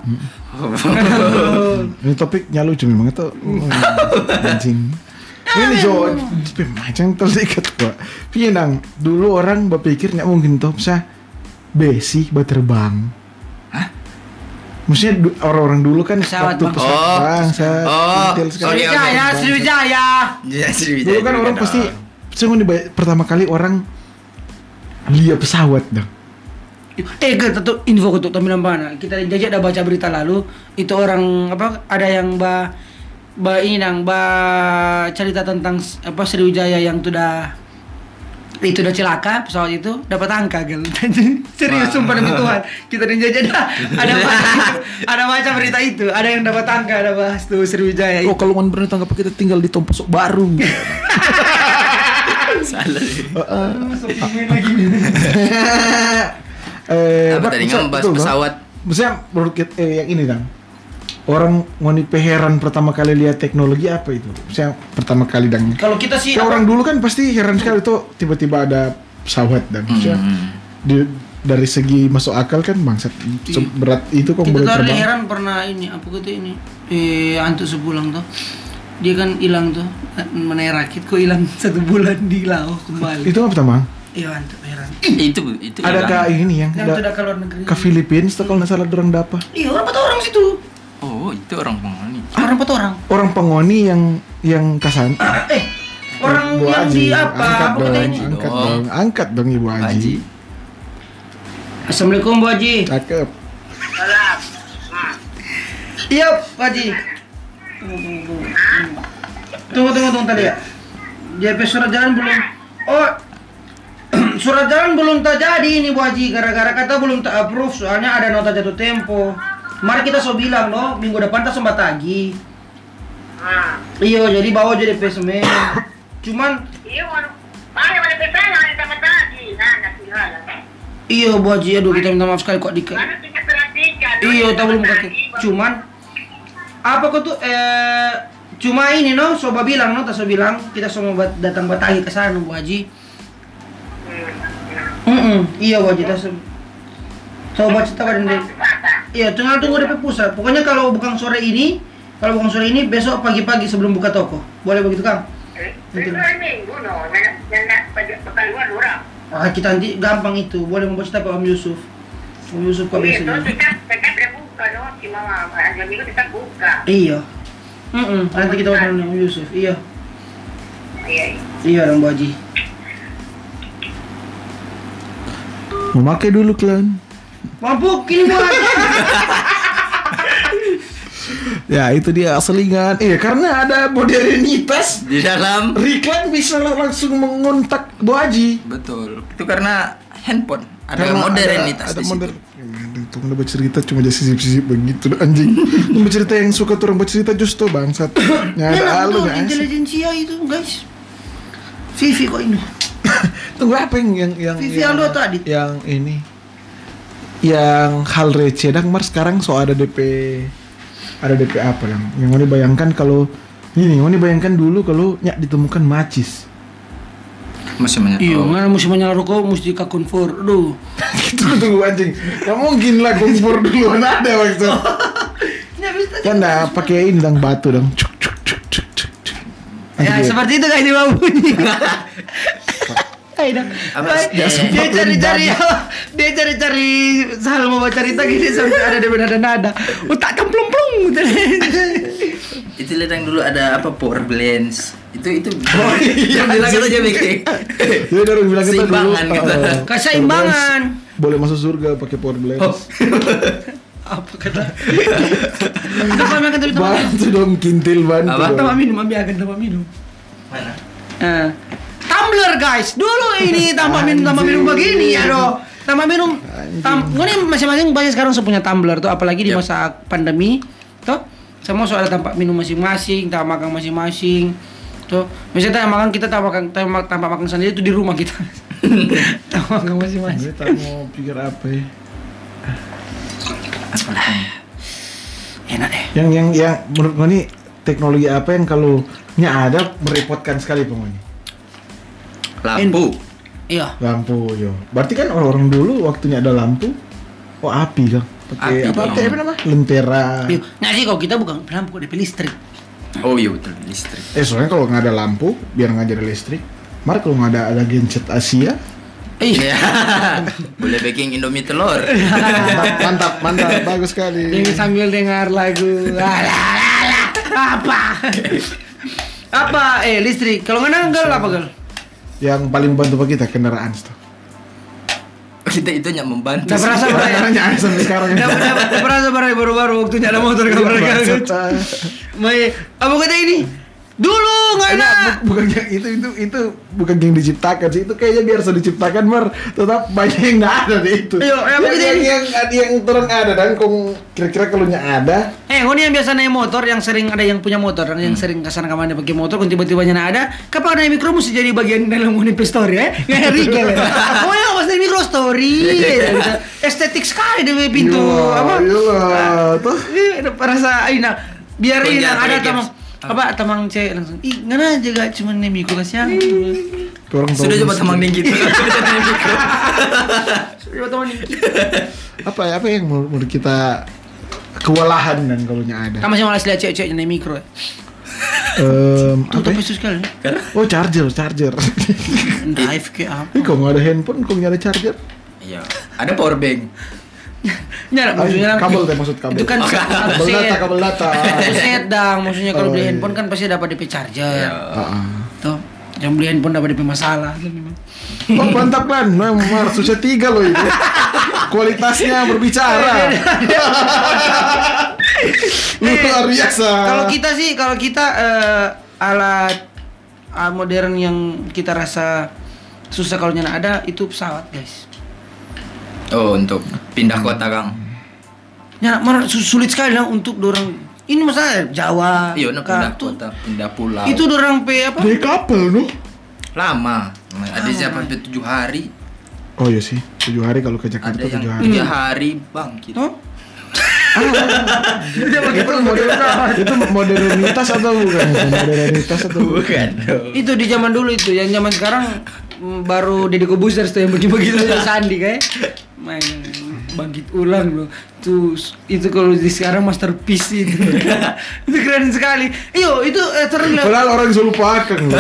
Ini topiknya lucu memang itu. Hmm, anjing. Ini Jo, macam terlihat pak. Pinang, dulu orang berpikir nggak mungkin tuh bisa besi berterbang. Hah? Maksudnya du- orang-orang dulu kan Pesawat, waktu Bang. pesawat Oh. bang, saya Oh. intil sekali. Oke, oke. Sriwijaya, Sriwijaya. Ya, Sriwijaya Dulu kan juga orang dong. pasti, saya pertama kali orang lihat pesawat dong. Eh, ke tuh info untuk Tominan Bana. Kita jajak udah baca berita lalu, itu orang apa ada yang ba ba ini nang ba cerita tentang s- apa Sriwijaya yang sudah itu udah celaka pesawat itu dapat angka gal. Serius sumpah demi Tuhan. Kita dan jajak dah ada baca, ada baca berita itu, ada yang dapat angka, ada bahas tuh Sriwijaya. Oh kalau mau bener tangkap kita tinggal di Tomposok baru. Salah. eh, Apa Bang, tadi bisa- ngebahas betul, Bang. pesawat? Maksudnya menurut kita eh, yang ini kan. Orang ngoni heran pertama kali lihat teknologi apa itu? Saya pertama kali dang. Kalau kita sih Kayak apa- orang dulu kan pasti heran sekali tuh tiba-tiba ada pesawat dan maksudnya Hmm. di, dari segi masuk akal kan bangsat berat itu kok kita boleh tuh ada terbang. heran pernah ini apa gitu ini eh antuk sebulan tuh dia kan hilang tuh menai rakit kok hilang satu bulan di Laos kembali Itu apa pertama? iya antuk heran itu itu Ada hilang. ke ini yang yang da- sudah ke luar negeri ke Filipina tuh kalau nggak salah orang dapat. iya orang empat orang situ Oh, itu orang pengoni. orang empat orang Orang pengoni yang yang kasan. eh orang Ibu yang Haji, di apa angkat apa dong, kata ini angkat dong. dong, angkat dong Ibu Haji. Haji. Assalamualaikum Bu Haji Cakep. Salam. Nah, iya Bu Haji tunggu tunggu tunggu tunggu tunggu tunggu tadi ya J P surat jalan belum oh surat jalan belum terjadi ini Bu Haji gara-gara kata belum tak approve soalnya ada nota jatuh tempo. Mari kita so bilang no minggu depan kita sempat tagi. nah. Iya jadi bawa jadi P semen. Cuman Iya, mana mana mana pesana ada sama tadi. Nah, nanti hala. iya Bu Haji aduh kita minta maaf sekali kok di Mana tiga setengah tiga. iya tak belum kaki. Cuman apa kok tuh eh cuma ini no coba bilang no tak so bilang kita semua bat- datang batagi ke sana Bu Haji. Mm iya Bu Haji tak so coba cerita pada dia. Iya, tinggal tunggu D P pusat. Pokoknya kalau bukan sore ini, kalau bukan sore ini besok pagi-pagi sebelum buka toko. Boleh begitu, Kang? Itu minggu no. Nanda nanda pekan luar orang. Ah, kita nanti gampang itu. Boleh membaca cerita Pak Om Yusuf. Om Yusuf kok Iya, biasanya. terus kita kita berbuka no. Cuma hari minggu kita buka. Iya. Mm nanti kita ngobrol dengan Om Yusuf. Iya. Iya. Iya, dong Bu Haji. Memakai dulu klan. Mampu, kini Bu Haji. Ya itu dia selingan. Iya karena ada modernitas. Di dalam Riklan bisa langsung mengontak Bu Haji. betul. Itu karena handphone ada Karena modernitas ada, ada di situ. moder. Itu udah bercerita cuma jadi sisip-sisip begitu anjing. Yang bercerita yang suka tuh orang bercerita justru bangsat. Ya ada Memang alu tuh nggak asik. intelijensia itu, guys. Vivi kok ini. Tunggu apa yang yang yang Vivi yang, Aldo atau Adit? yang ini yang hal receh dang mar sekarang so ada D P ada D P apa yang yang mau dibayangkan kalau ini mau dibayangkan dulu kalau nyak ditemukan macis. Masih banyak. Iya, Oh. mana mesti menyala rokok, mesti ka konfor. Aduh. Gitu tunggu anjing. Gak mungkin lah kompor duluan ada waktu. Ya bisa. Kan dah pakai ini dang batu dang. Cuk cuk cuk cuk cuk. cuk. Ya Anjir. seperti itu guys di bawah bunyi. Ayo dong. Apa? Dia cari-cari dia cari-cari hal mau cerita gini sampai ada di nada nada. Utak cemplung-plung. Itu lihat yang dulu ada apa power balance. Itu itu. Oh, iya, Yang bilang itu aja bikin. Dia udah bilang kita dulu. Seimbangan gitu. uh, Keseimbangan. Boleh masuk surga pakai power balance. Oh. Apa kata? Kita kami akan tapi Bantu dong kintil bantu. Apa? dong. tambah minum, ambil akan tambah minum. Mana? Eh, tumbler guys, dulu ini tambah minum tambah minum begini ya dong. Tambah minum. Tam, ini masing-masing banyak sekarang sudah punya tumbler tuh, apalagi di Yap. masa pandemi, tuh. Semua sudah ada tempat minum masing-masing, tempat makan masing-masing. Tuh, misalnya tempat makan kita tempat makan tempat tempat makan sendiri itu di rumah kita. Tempat makan masing-masing. Gue tak mau pikir apa ya. Enak deh. Yang yang yang menurut gue nih teknologi apa yang kalau nya ada merepotkan sekali pokoknya. Lampu. Iya. Lampu yo. Berarti kan orang-orang dulu waktunya ada lampu, oh api kan. Pakai Api apa? dong. Pakai apa nama? Lentera. Iya. Nah sih kalau kita bukan lampu D P listrik. Oh iya betul listrik. Eh soalnya kalau nggak ada lampu, biar nggak jadi listrik. Mar kalau nggak ada ada genset Asia, Iya. Iya. Boleh baking Indomie telur. mantap, mantap, mantap, bagus sekali. Jadi sambil dengar lagu Alalala. Apa? Apa? Eh listrik. Kalau nggak nanggal apa gal? Yang paling membantu bagi kita kendaraan tuh. Kita itu hanya membantu. Udah perasa berapa ya? Caranya ada sampai sekarang. Udah udah perasa berapa baru-baru waktu ada motor Iya, kabar maksud kan? saya. Mai, apa kata ini? Dulu nggak ada. Enggak, bu- bukan yang itu itu itu bukan yang diciptakan sih, itu kayaknya biar sudah diciptakan Mar, tetap banyak yang nggak ada deh itu. Ayo, yang, yang begitu yang, ini. yang ada yang terang ada dan kong kira-kira kalau nya ada. Eh, kau ni yang biasa naik motor, yang sering ada yang punya motor, yang sering kesana kemana pakai motor, kau tiba-tiba nya ada, kapan naik mikro mesti jadi bagian dalam Unipe Story ya? Ngeri kan? Oh ya, pas naik mikro story, ya, estetik sekali deh pintu Iya, apa? iya, tuh. Ih, rasa ina biar Proyek, ina ada proyek tamang games. apa tamang cewek langsung ih ngana aja gak cuma nih mikro kasihan Orang tahu Sudah coba mesti- tamang dingin gitu. coba teman ini apa ya apa yang menurut menurut kita kewalahan dan kalau nya ada. kamu masih malas lihat cewek-cewek naik mikro ya Em, tuh apa? tapi ya? susah sekali Oh charger charger. drive ke apa Ini kok nggak ada handphone, kok nggak ada charger? Iya. Ada power bank. nyala maksudnya kabel teh maksud kabel. itu kan Oh, satu kabel set data kabel data. satu set dang maksudnya kalau Oh, beli iya. handphone kan pasti dapat D P charger Heeh. tuh yang beli handphone dapat D P masalah tuh memang Oh mantap kan, memang susah tiga loh itu. Kualitasnya berbicara. Luar biasa. Kalau kita sih, kalau kita eh, alat alat modern yang kita rasa susah kalau nyana ada itu pesawat guys. Oh, untuk pindah kota, Kang. Nyana mana su- sulit sekali lah untuk dorang. Ini masalah Jawa. Iya, nak Kak, pindah tuh. kota, pindah pulau. Itu dorang pe apa? Dari kapal noh. lama. Ada siapa sampai tujuh hari. Oh iya sih, tujuh hari kalau ke Jakarta Ada yang tujuh hari. tiga hari bang. Gitu. Tuh. itu modern, itu modernitas atau bukan? Itu modernitas atau Bukan. Itu di zaman dulu itu, yang zaman sekarang mm, baru Deddy Kobuser tuh yang begitu Sandi kayak main bangkit ulang loh. Tuh itu kalau di sekarang masterpiece itu. Itu keren sekali. Iyo, itu eh, terus Padahal orang selalu lupakan loh.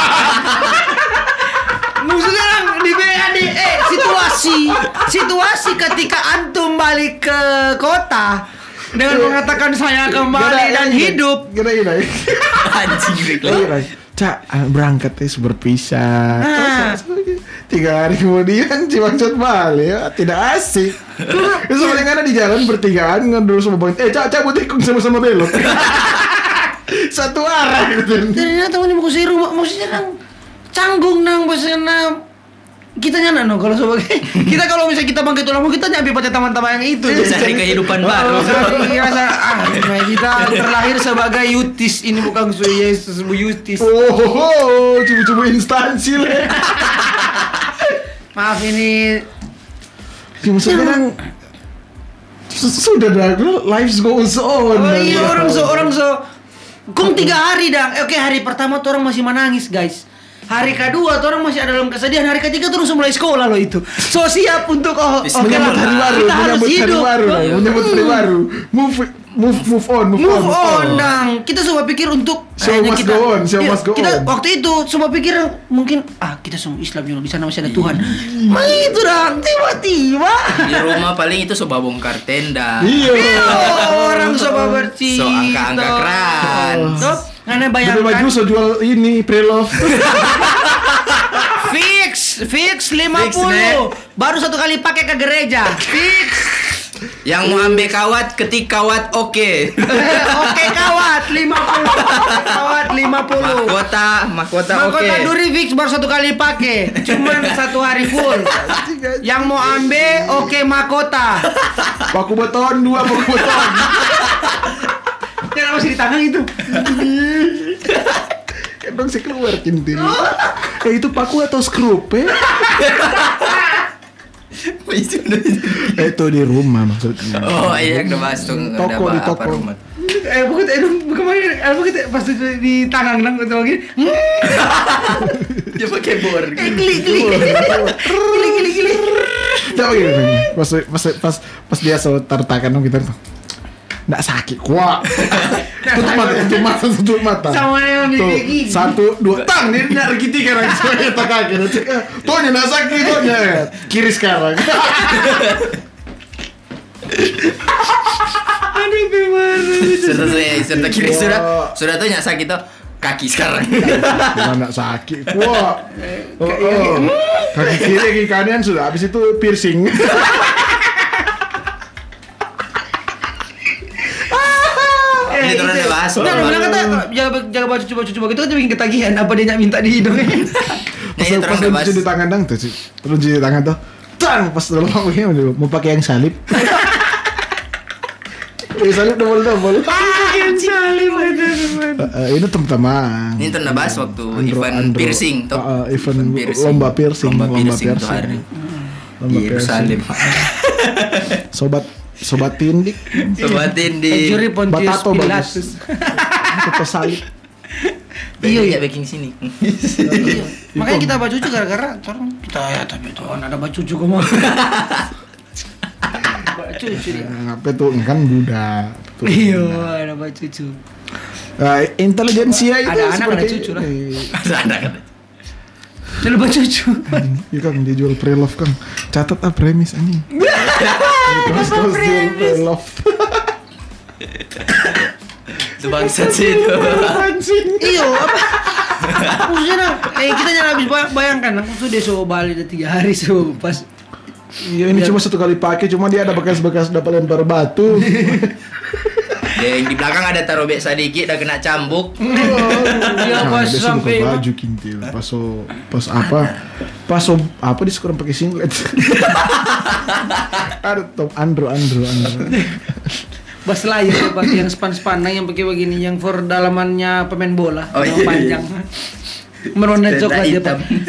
maksudnya di B A D eh situasi situasi ketika antum balik ke kota dengan mengatakan saya kembali dan hidup. Gila gila. Anjing Gila gila. Cak berangkat tes berpisah. Ah. Terus, tiga hari kemudian Cimancot balik ya, tidak asik. Terus paling ada di jalan bertigaan ngedul sama bang. Eh cak cak butik sama-sama belok. Satu arah gitu. Ternyata ini mau ke rumah maksudnya nang canggung nang bosnya kita nyana no kalau sebagai kita kalau misalnya kita bangkit ulang kita nyampe pada teman-teman yang itu Cari kehidupan baru. Cari rasa ah nah, kita terlahir sebagai Yutis ini bukan su Yesus bu Yutis. Oh, oh, oh cubu-cubu instansi lah. Maaf ini Ya, maksudnya kan su- sudah dah, life goes on. oh iya orang so orang so kum tiga hari dah. Oke hari pertama tuh orang masih menangis guys. Hari kedua tuh orang masih ada dalam kesedihan. Hari ketiga tuh langsung mulai sekolah loh itu. So siap untuk oh, oke Menyambut lah, hari baru, kita harus menyambut hari hidup. baru, lah, menyambut hari baru. Move move move on, move, Move on. on, dang. Kita coba pikir untuk Show kayaknya must kita, go on, show iya, must go kita on. waktu itu coba pikir mungkin ah kita semua Islam juga di sana masih ada Tuhan. Mah itu dang tiba-tiba. Di rumah paling itu coba bongkar tenda. Iya. Oh, orang coba bercerita. So angka-angka keran. Tuh, karena Tapi bayangkan baju so jual ini pre-love. fix fix lima Fix, puluh. Nek. Baru satu kali pakai ke gereja. Fix. Yang mau ambil kawat, ketik kawat oke. Oke kawat lima puluh. Kawat lima puluh. Mahkota, mahkota oke. Mahkota duri fix baru satu kali pakai. Cuman satu hari full. Yang mau ambil oke mahkota. Paku beton dua paku beton. Yang masih di tangan itu. Kadang saya keluar cintin. Eh itu paku atau skrup ya? Eh, itu di rumah maksudnya. Oh iya, udah bahas tuh. Toko, udah di bahas toko. apa rumah. Eh bukan eh kemarin eh bukan pas itu di tangan nang itu lagi. Dia pakai bor. Eh geli geli. Geli geli geli. Coba gini, pas pas pas pas dia so tertakan kita tuh. Nggak sakit, kuat. Tutup mata, tutup mata, tutup mata. Sama yang Tuh, kayak gini. satu, dua, tang, dia nak kiti sekarang. Saya tak kaget. Tuh, nya nggak sakit, tuh nya kiri sekarang. Aduh gimana? Sudah sudah sudah kiri Wah. sudah sudah tuh nyak sakit tuh kaki sekarang. Nggak sakit, kuat. Oh, oh. Kaki kiri, kaki kanan sudah. Habis itu piercing. Ini terus udah bahas. Nah, Baru- bilang kata jaga jaga baju coba cuci begitu kan dia bikin ketagihan apa dia nyak minta di hidungnya. Nah, Pas ini pas terus udah lu bahas. cuci di tangan dang tuh, sih. Terus cuci di tangan tuh. Tang, pas lu begini mau pakai yang salib. Pakai salib double-double. Pakai salim itu. Eh, ini teman-teman. Ini tuh udah bahas waktu Andro- event Andro. piercing tuh. Uh, uh, event piercing. lomba piercing, Lomba lomba piercing tuh piercing. hari. Lomba Di Yerusalem. Sobat sobat tindik. Sobatin Eh, di juri Pontius Batato Pilatus. bagus. Foto salib. Iya iya baking sini. Iya. Makanya kita baju cuci gara-gara orang kita ya tapi tuh ada baju cuci kok mau. Baju cuci dia. Ngapain tuh kan Buddha. Betul. Iya, ada baju cuci. Nah, intelijensia itu Ada anak, seperti ada cucu lah. ini. Ada ada kan. Ada baju cuci. Iya Kang, dia jual pre-love Kang. Catat ah premis ini. Terus terus jual pre-love. Itu bangsat sih itu. Anjing. Iya, apa? Maksudnya nah, eh kita jangan habis bay- bayangkan, aku tuh dia suruh Bali udah tiga hari suruh pas. Iya ini cuma satu kali pakai, cuma dia ada bekas-bekas dapat lempar batu. Yang di belakang ada taruh bek sedikit dah kena cambuk. Dia Nah, pas dia suka sampai baju kintil, pas so, pas apa, pas so, apa dia sekarang pakai singlet. Ada top Andro, Andro, Andro. bas layar pakai yang span-span yang pakai begini yang for dalamannya pemain bola Oh, yang iya, panjang. Merona Tenda coklat dia hitam. pakai.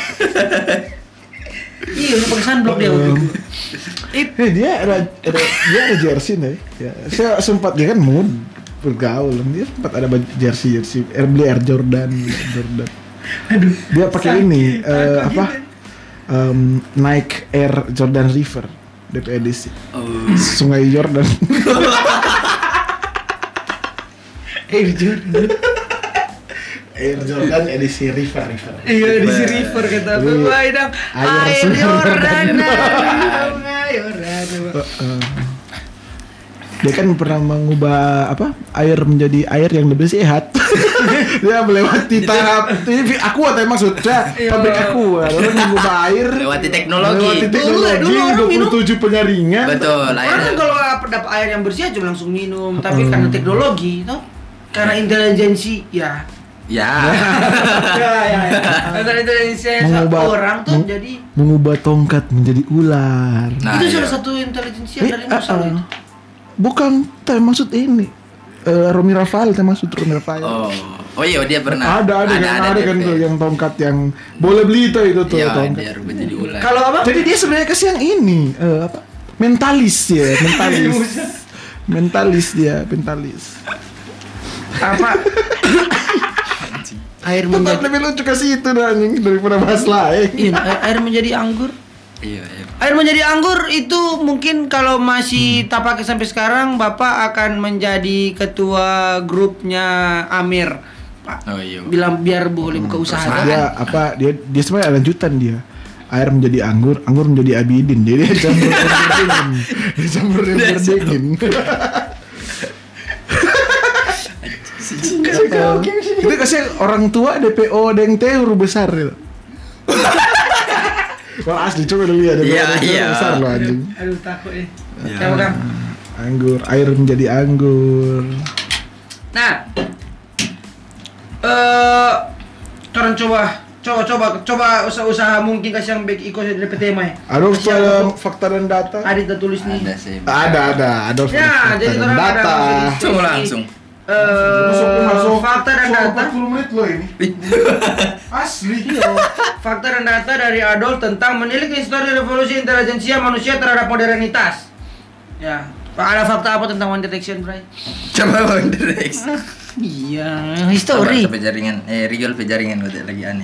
Iya, dia pakai sunblock dia waktu itu. It- Eh dia ada, ada dia ada jersey nih. Ya, saya sempat dia kan mood bergaul, dia sempat ada baju jersey jersey, Air beli Air Jordan, Jordan. Aduh. Dia pakai Sakit, ini eh, takut apa? gitu. Em, Nike Air Jordan River D P edisi Oh. Sungai Jordan. Air Jordan. Air Jordan edisi River River. Iya di si River kata Tapi, Bapak dong. air Air sungai Jordan. Jordan. Air Jordan. Heeh. Dia kan pernah mengubah apa air menjadi air yang lebih sehat. Dia melewati tahap ini aku atau maksudnya Iya. pabrik aku lalu mengubah air Lewati teknologi. melewati Dulu- teknologi dulu orang dua minum. puluh tujuh penyaringan. Betul, Orang kan airnya. kalau dapat air yang bersih aja langsung minum, tapi Hmm. karena teknologi, toh, karena intelijensi, ya, Ya. ya, ya, ya. Karena intelijensi Mengubah- orang tuh meng- jadi Mengubah tongkat menjadi ular. Nah, itu iya. salah satu intelijensi Eh, dari dinosaurus ah, itu. ah. Bukan, teh maksud ini. Eh, Romi Rafael, teh maksud Romi Rafael. Oh. Oh iya dia pernah. Ada ada, kan ada, kan D P. tuh yang tongkat yang boleh beli itu itu tuh Iya, tongkat. dia rubah jadi ular. Kalau apa? Jadi dia sebenarnya kasih yang ini eh, apa? Mentalis ya, mentalis. Mentalis dia, mentalis. Apa? Air Tempat menjadi lebih lucu kasih itu dah anjing daripada bahas lain. iya, air- air menjadi anggur. Iya, iya. Air menjadi anggur itu mungkin kalau masih tak pakai sampai sekarang, Bapak akan menjadi ketua grupnya Amir. Pak. Oh iya. Bilang biar boleh buka usaha. perusahaan. Dia apa dia dia sebenarnya lanjutan dia. Air menjadi anggur, anggur menjadi abidin. Jadi dia campur berdingin. Dia campur berdingin. Itu kasih orang tua D P O ada yang teur besar gitu. Wah asli coba dulu lihat D P O Iya, ada yang iya. teur besar loh anjing. Aduh takut ya. Ya. Coba kan. Anggur, air menjadi anggur. Nah, eh, orang coba, coba, coba, coba usaha-usaha mungkin kasih yang baik ikut dari P T M ya. Ada ada fakta dan data. Ada kita tulis nih. Ada sih. Ada ada ada Ya, fakta jadi dan orang ada data. maksudnya. Coba langsung. Eh, fakta dan data. empat puluh menit loh ini. Asli. Fakta dan data dari Adolf tentang menilik histori revolusi intelijensia manusia terhadap modernitas. Ya, ada fakta apa tentang One Direction, Bray? Coba One Direction. Iya, histori. Sampai jaringan, eh Rigel pe jaringan udah lagi aneh.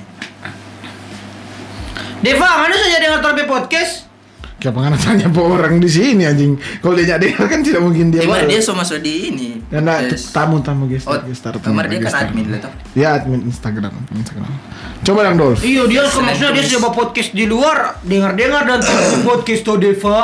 Deva, mana saja dengar Torpe Podcast? Kenapa nggak tanya apa orang di sini anjing? Kalau dia nggak dengar kan tidak mungkin dia. Gimana baru. dia so masuk di ini? Karena Podcast. tamu-tamu guys, Oh, guest star. kemarin dia kan admin lah tuh. Dia admin Instagram, Instagram. Coba dong Dolph. Iya, dia Selain maksudnya dia tulis. sudah buat podcast di luar, dengar-dengar dan tahu podcast to Deva.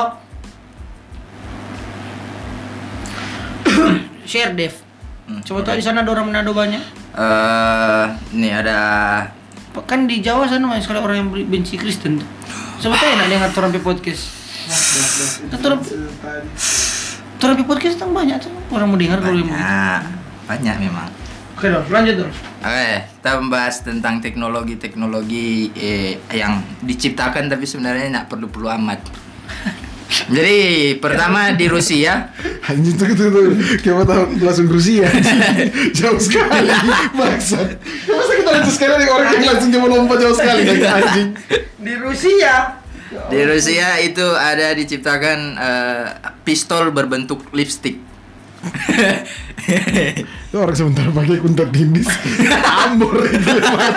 Share Dev. Hmm, Coba tahu di sana ada orang Manado banyak. Eh, nih ada Kan di Jawa sana banyak sekali orang yang benci Kristen tuh. Coba tahu enak dengar Torpe Podcast. Kan Torpe Torpe Podcast kan banyak tuh orang mau dengar kalau mau. banyak, banyak memang. Oke dong, lanjut dong. Oke, kita membahas tentang teknologi-teknologi eh, yang diciptakan tapi sebenarnya nggak perlu-perlu amat. Jadi pertama di Rusia, Anjing tuh tuh tuh. Kayak tahu langsung Rusia. Jauh sekali. Bangsat. Masa kita langsung sekali nih orang yang langsung cuma lompat jauh sekali anjing. Di Rusia. di Rusia itu ada diciptakan eh, pistol berbentuk lipstick. Itu orang sebentar pakai kuntet dindis. Ambor itu.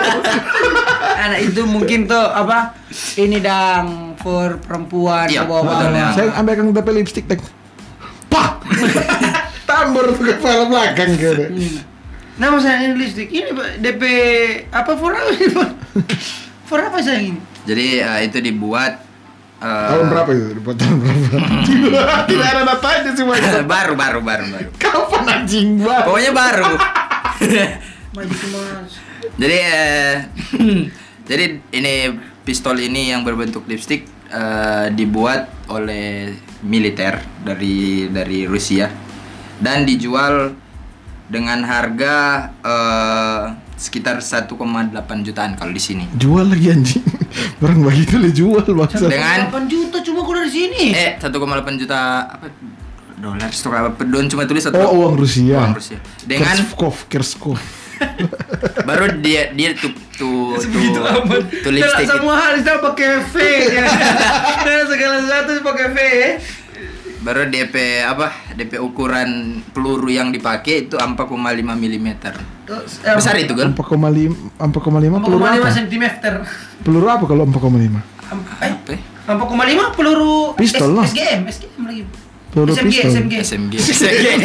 Anak itu mungkin tuh apa? Ini dang for perempuan Iya, ke bawah betul, ya. Saya ambil kang dapet lipstick tek. Pak. Tambor tuh kepala belakang gitu. Nama saya ini listrik. Ini Pak, D P apa for apa ini, Pak? For apa saya ini? Jadi eh, itu dibuat eh, Tahun berapa itu? Dibuat tahun berapa? Tidak ada datanya sih Mas. baru baru baru baru. Kapan anjing Bang? Pokoknya baru. Maju ke Mas. Jadi eh, jadi ini pistol ini yang berbentuk lipstick eh, dibuat oleh militer dari dari Rusia dan dijual dengan harga eh, sekitar satu koma delapan jutaan kalau di sini. Jual lagi anjing. Orang begitu le jual bangsa. Dengan delapan juta cuma aku dari sini. eh satu koma delapan juta apa dolar stok apa pedon cuma tulis satu Oh, uang Rusia. uang Rusia. Dengan Kerskov, Kerskov. baru dia dia tuh tuh Sebegitu tuh, amat. tuh lipstick. Semua hal kita pakai V ya. Dan segala sesuatu pakai V ya. Baru D P apa? D P ukuran peluru yang dipakai itu empat koma lima milimeter. Besar itu kan? empat koma lima empat koma lima peluru empat koma lima apa? sentimeter. Peluru apa kalau empat koma lima? Eh, Apa? ya? empat koma lima peluru Pistol, S- lah. S G M, S G M lagi. Peluru S M G, pistol. S M G. S M G. S M G.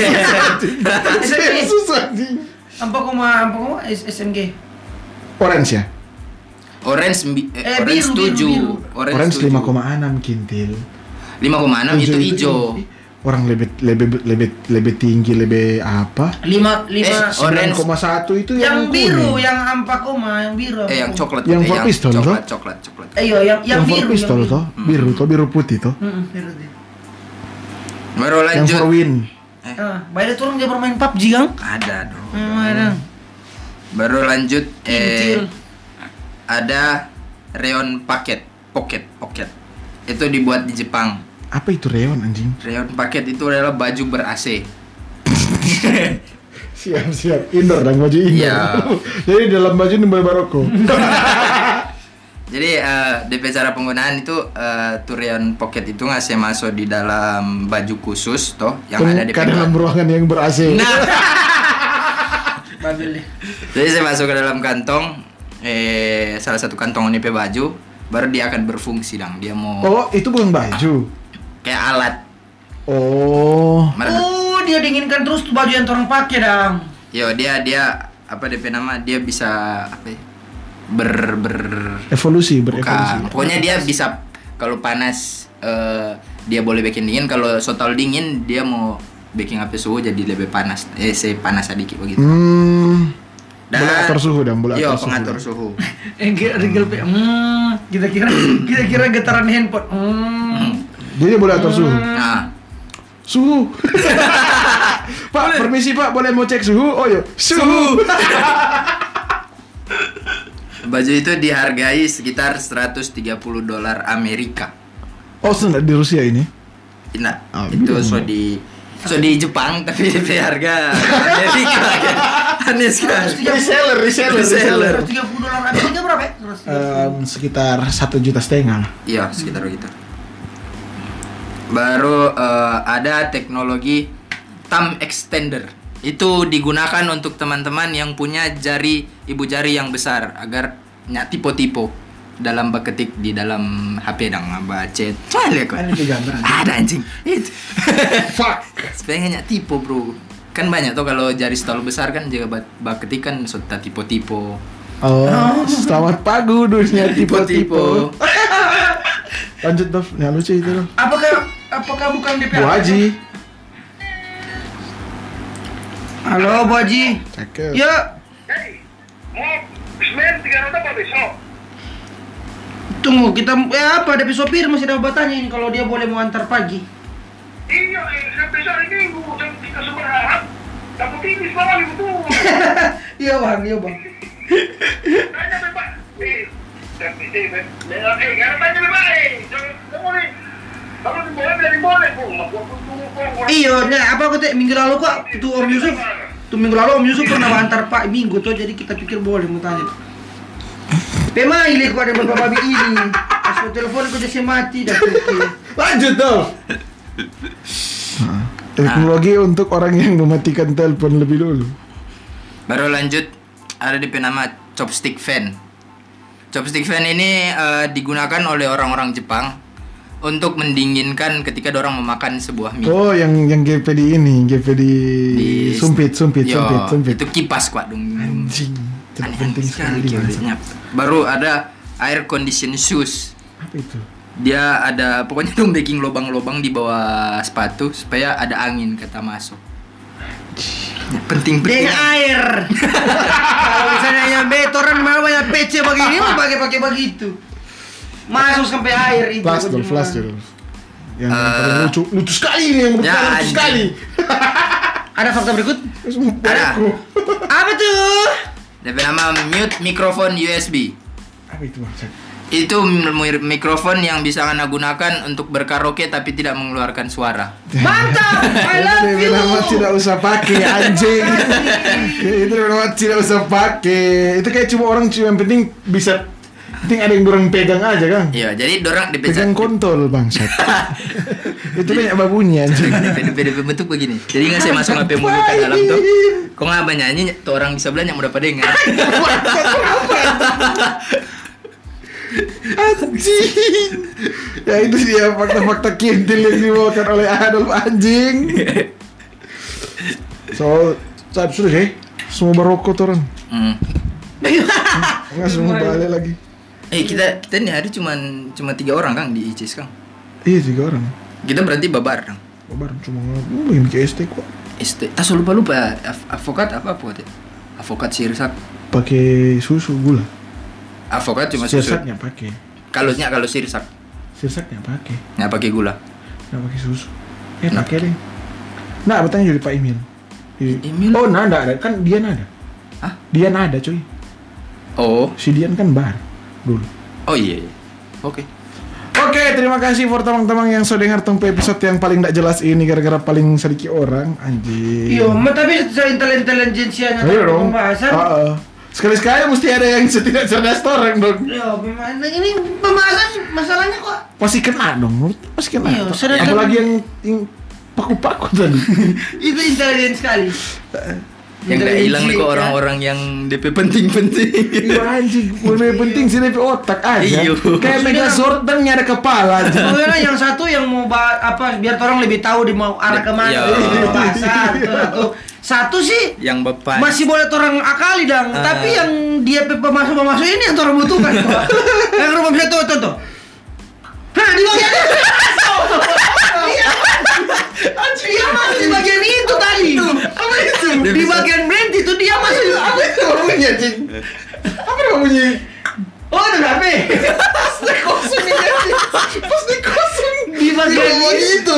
S M G. Susah anjing. empat koma empat koma S M G. Orange ya? Orange mbi- eh, Eh, orange biru, biru, tujuh. biru. Orange lima koma enam kintil. lima koma enam itu hijau. Orang lebih lebih lebih lebih tinggi lebih apa? lima lima Eh, sembilan Orange. koma satu itu yang yang, biru, kuning. yang empat koma, yang biru. Eh yang coklat Yang eh, for pistol, coklat, toh? coklat, coklat. Eh, iya, yang yang Yang for biru. pistol yang toh, biru toh, biru putih toh. Heeh, biru. dia. Baru Yang lanjut. for win. Ah, baiklah turun dia bermain P U B G kan? Ada dong. Hmm, ada. Baru lanjut eh Kintil. ada Reon Paket, Pocket, Pocket. Itu dibuat di Jepang. Apa itu reon anjing? Reon Paket itu adalah baju ber-A C. Siap siap indoor dan baju indoor. Iya. Jadi dalam baju ini boleh baroko. Jadi eh, D P cara penggunaan itu eh, Turian Pocket itu ngasih masuk di dalam baju khusus toh yang ada di Ke dalam ruangan yang ber-A C. Nah, Babil deh. jadi saya masuk ke dalam kantong eh salah satu kantong ini pe baju. baru dia akan berfungsi dong. Dia mau Oh, itu bukan baju. kayak alat. Oh. Mana- Oh, dia dinginkan terus tuh baju yang orang pakai dong. Yo, dia dia apa D P nama? Dia bisa apa ya? Ber ber Evolusi, berevolusi. bukan. Pokoknya dia bisa kalau panas eh, dia boleh bikin dingin, kalau total dingin dia mau bikin apa suhu jadi lebih panas. Eh, saya panas sedikit begitu. Hmm. Dan- Bola atur suhu dan bola Yo, atur suhu. pengatur suhu. Eh, regel pe. Hmm, kita kira kita kira getaran handphone. Hmm. Jadi boleh atur suhu. Nah, Suhu. Pak, permisi Pak, boleh mau cek suhu? Oh iya, suhu. baju itu dihargai sekitar seratus tiga puluh dolar Amerika. Oh, sudah di Rusia ini. Nah, Ah, itu belum. so di so di Jepang tapi D P harga Amerika. Aneh sekali. Reseller, reseller, Reseller. seratus tiga puluh dolar Amerika berapa ya? seratus tiga puluh. Em, sekitar satu juta setengah. Iya, sekitar begitu. Baru eh, ada teknologi thumb extender. Itu digunakan untuk teman-teman yang punya jari ibu jari yang besar agar nyak tipe-tipe dalam berketik di dalam H P dang baca. Cale kok. Kan itu gambar. Ada anjing. Itu. Fuck. Supaya nyak tipe, Bro. Kan banyak tuh kalau jari terlalu besar kan juga bat- berketik kan sudah tipe-tipe. Oh, selamat pagi dunia tipe-tipe. Lanjut Dov, yang lucu itu Dov. Apakah apakah bukan D P? Bu Haji. Halo, Bu Haji. Cakep. Ya, Hei, mau semen tiga roda apa besok? tunggu kita eh apa D P sopir masih ada bertanya ini kalau dia boleh mau antar pagi. Iya, eh, saya besok hari minggu jam tiga sumber harap. Takut ini selalu betul. Iya, Bang, iya, Bang. Tanya Bapak. Eh, tapi eh, eh, eh, jangan tanya Bapak. Eh, jangan jangan nih. Kalau boleh dari boleh, Bu. Aku tunggu kok. Iya, nah apa kata minggu lalu kok itu Om Yusuf. Tuh minggu lalu Om Yusuf pernah antar Pak minggu tuh jadi kita pikir boleh mau tanya. Pemain kok ada bapak babi ini. Pas mau telepon kok jadi mati dah pikir. Lanjut Dov. Nah, teknologi untuk orang yang mematikan telepon lebih dulu. Baru lanjut ada di nama chopstick fan. Chopstick fan ini eh, digunakan oleh orang-orang Jepang untuk mendinginkan ketika orang memakan sebuah mie. Oh, yang yang G P di ini, G P di, Di- sumpit, sumpit, Yo, sumpit, sumpit. Itu kipas kuat dong. Anjing, itu Aneh penting sekali. sekali. Bang. Baru ada air condition shoes. Apa itu? Dia ada pokoknya dong bikin lubang-lubang di bawah sepatu supaya ada angin kata masuk. Penting penting. Dengan air. Kalau misalnya yang betoran mau banyak P C begini mau pakai-pakai begitu. Masuk sampai air itu. Flash dong, flash dong. Yang Eh, paling lucu, lucu sekali nih yang menurut ya, saya lucu anjing. sekali. Ada fakta berikut? Sumpah Ada. aku. Apa tuh? Dia nama mute mikrofon U S B. Apa itu maksud? Itu mi- mikrofon yang bisa Anda gunakan untuk berkaraoke tapi tidak mengeluarkan suara. Mantap. I love Itu you. nama tidak usah pakai anjing. Itu nama tidak usah pakai. Itu kayak cuma orang cuma yang penting bisa penting ada yang dorang pegang aja Kang. Iya, jadi dorang Pegang dipegang kontol bangsat. Itu banyak babunya anjing. Beda-beda bentuk begini. Jadi nggak saya masuk H P mulu ke dalam tuh. Kok nggak banyak nyanyi, tuh orang bisa bilang yang udah pada dengar. Anjing. Ya itu dia fakta-fakta kintil yang dibawakan oleh Adolf anjing. So, saat sudah deh. Semua barokot orang. Hmm. Enggak semua balik lagi. Eh kita kita nih hari cuman cuma tiga orang Kang di I C I S Kang. Iya tiga orang. Kita berarti babar Kang. Kabar cuma ngomongin bikin S T kok. S T. Tas lupa lupa. Avokat apa apa tadi? Avokat sirsak. Pakai susu gula. Avokat cuma susu. Sirsaknya pakai. Kalau nya kalau sirsak Sirsaknya pakai. nggak pakai gula. Nggak pakai susu. Eh pakai deh. Nah, bertanya jadi Pak Emil. Iya. Emil? Oh, nada ada kan dia nada. Hah? Dia nada cuy. Oh. Si Dian kan bar dulu. Oh iya. iya. Oke. Oke, terima kasih for teman-teman yang sudah dengar tentang episode yang paling tidak jelas ini gara-gara paling sedikit orang anjing. Iya, ma- tapi intelijensianya Ayo dong. pembahasan. Heeh. Sekali-sekali mesti ada yang setidak cerdas orang dong. Ya, memang nah, ini pembahasan masalahnya kok. Pasti kena dong, menurut pasti kena. Iya, sedangkan- Apalagi yang, yang paku-paku tadi. Itu intelijen sekali. Yang gak hilang nih kok orang-orang yang D P penting-penting. Iya anjing, yang penting sih D P otak aja. Iyo. Kayak Megazord dan nyari kepala aja. Pokoknya yang satu yang mau ba- apa biar orang lebih tahu di mau arah kemana Iya. pembahasan itu satu. Satu sih Yang bapak masih boleh orang akali dang, Ah. tapi yang dia pemasuk pemasuk ini yang orang butuhkan. Pak. Yang rumah bisa tuh tuh tuh. Hah di bagian itu. Dia dia masuk di bagian itu tadi. Apa itu? Di bagian brand itu dia masuk. Apa itu bunyi anjing? Apa itu bunyi? Oh itu H P. Pasti kosong ini anjing. Pasti kosong. Di bagian bunyi itu.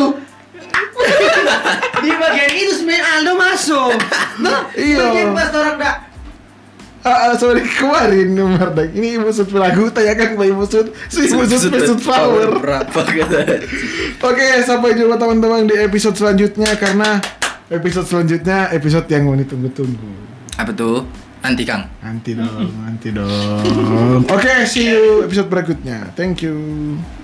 Di bagian itu sebenarnya Aldo masuk. Nah, Iya. bagian pas orang dak. Ah, ah, sorry kemarin Mardak. Ini musuh pelagu tayakan by musuh si musuh musuh power. berapa kata. Oke, sampai jumpa teman-teman di episode selanjutnya karena episode selanjutnya episode yang mau ditunggu-tunggu. Apa tuh? Nanti Kang. Nanti dong, nanti dong. Oke, see you episode berikutnya. Thank you.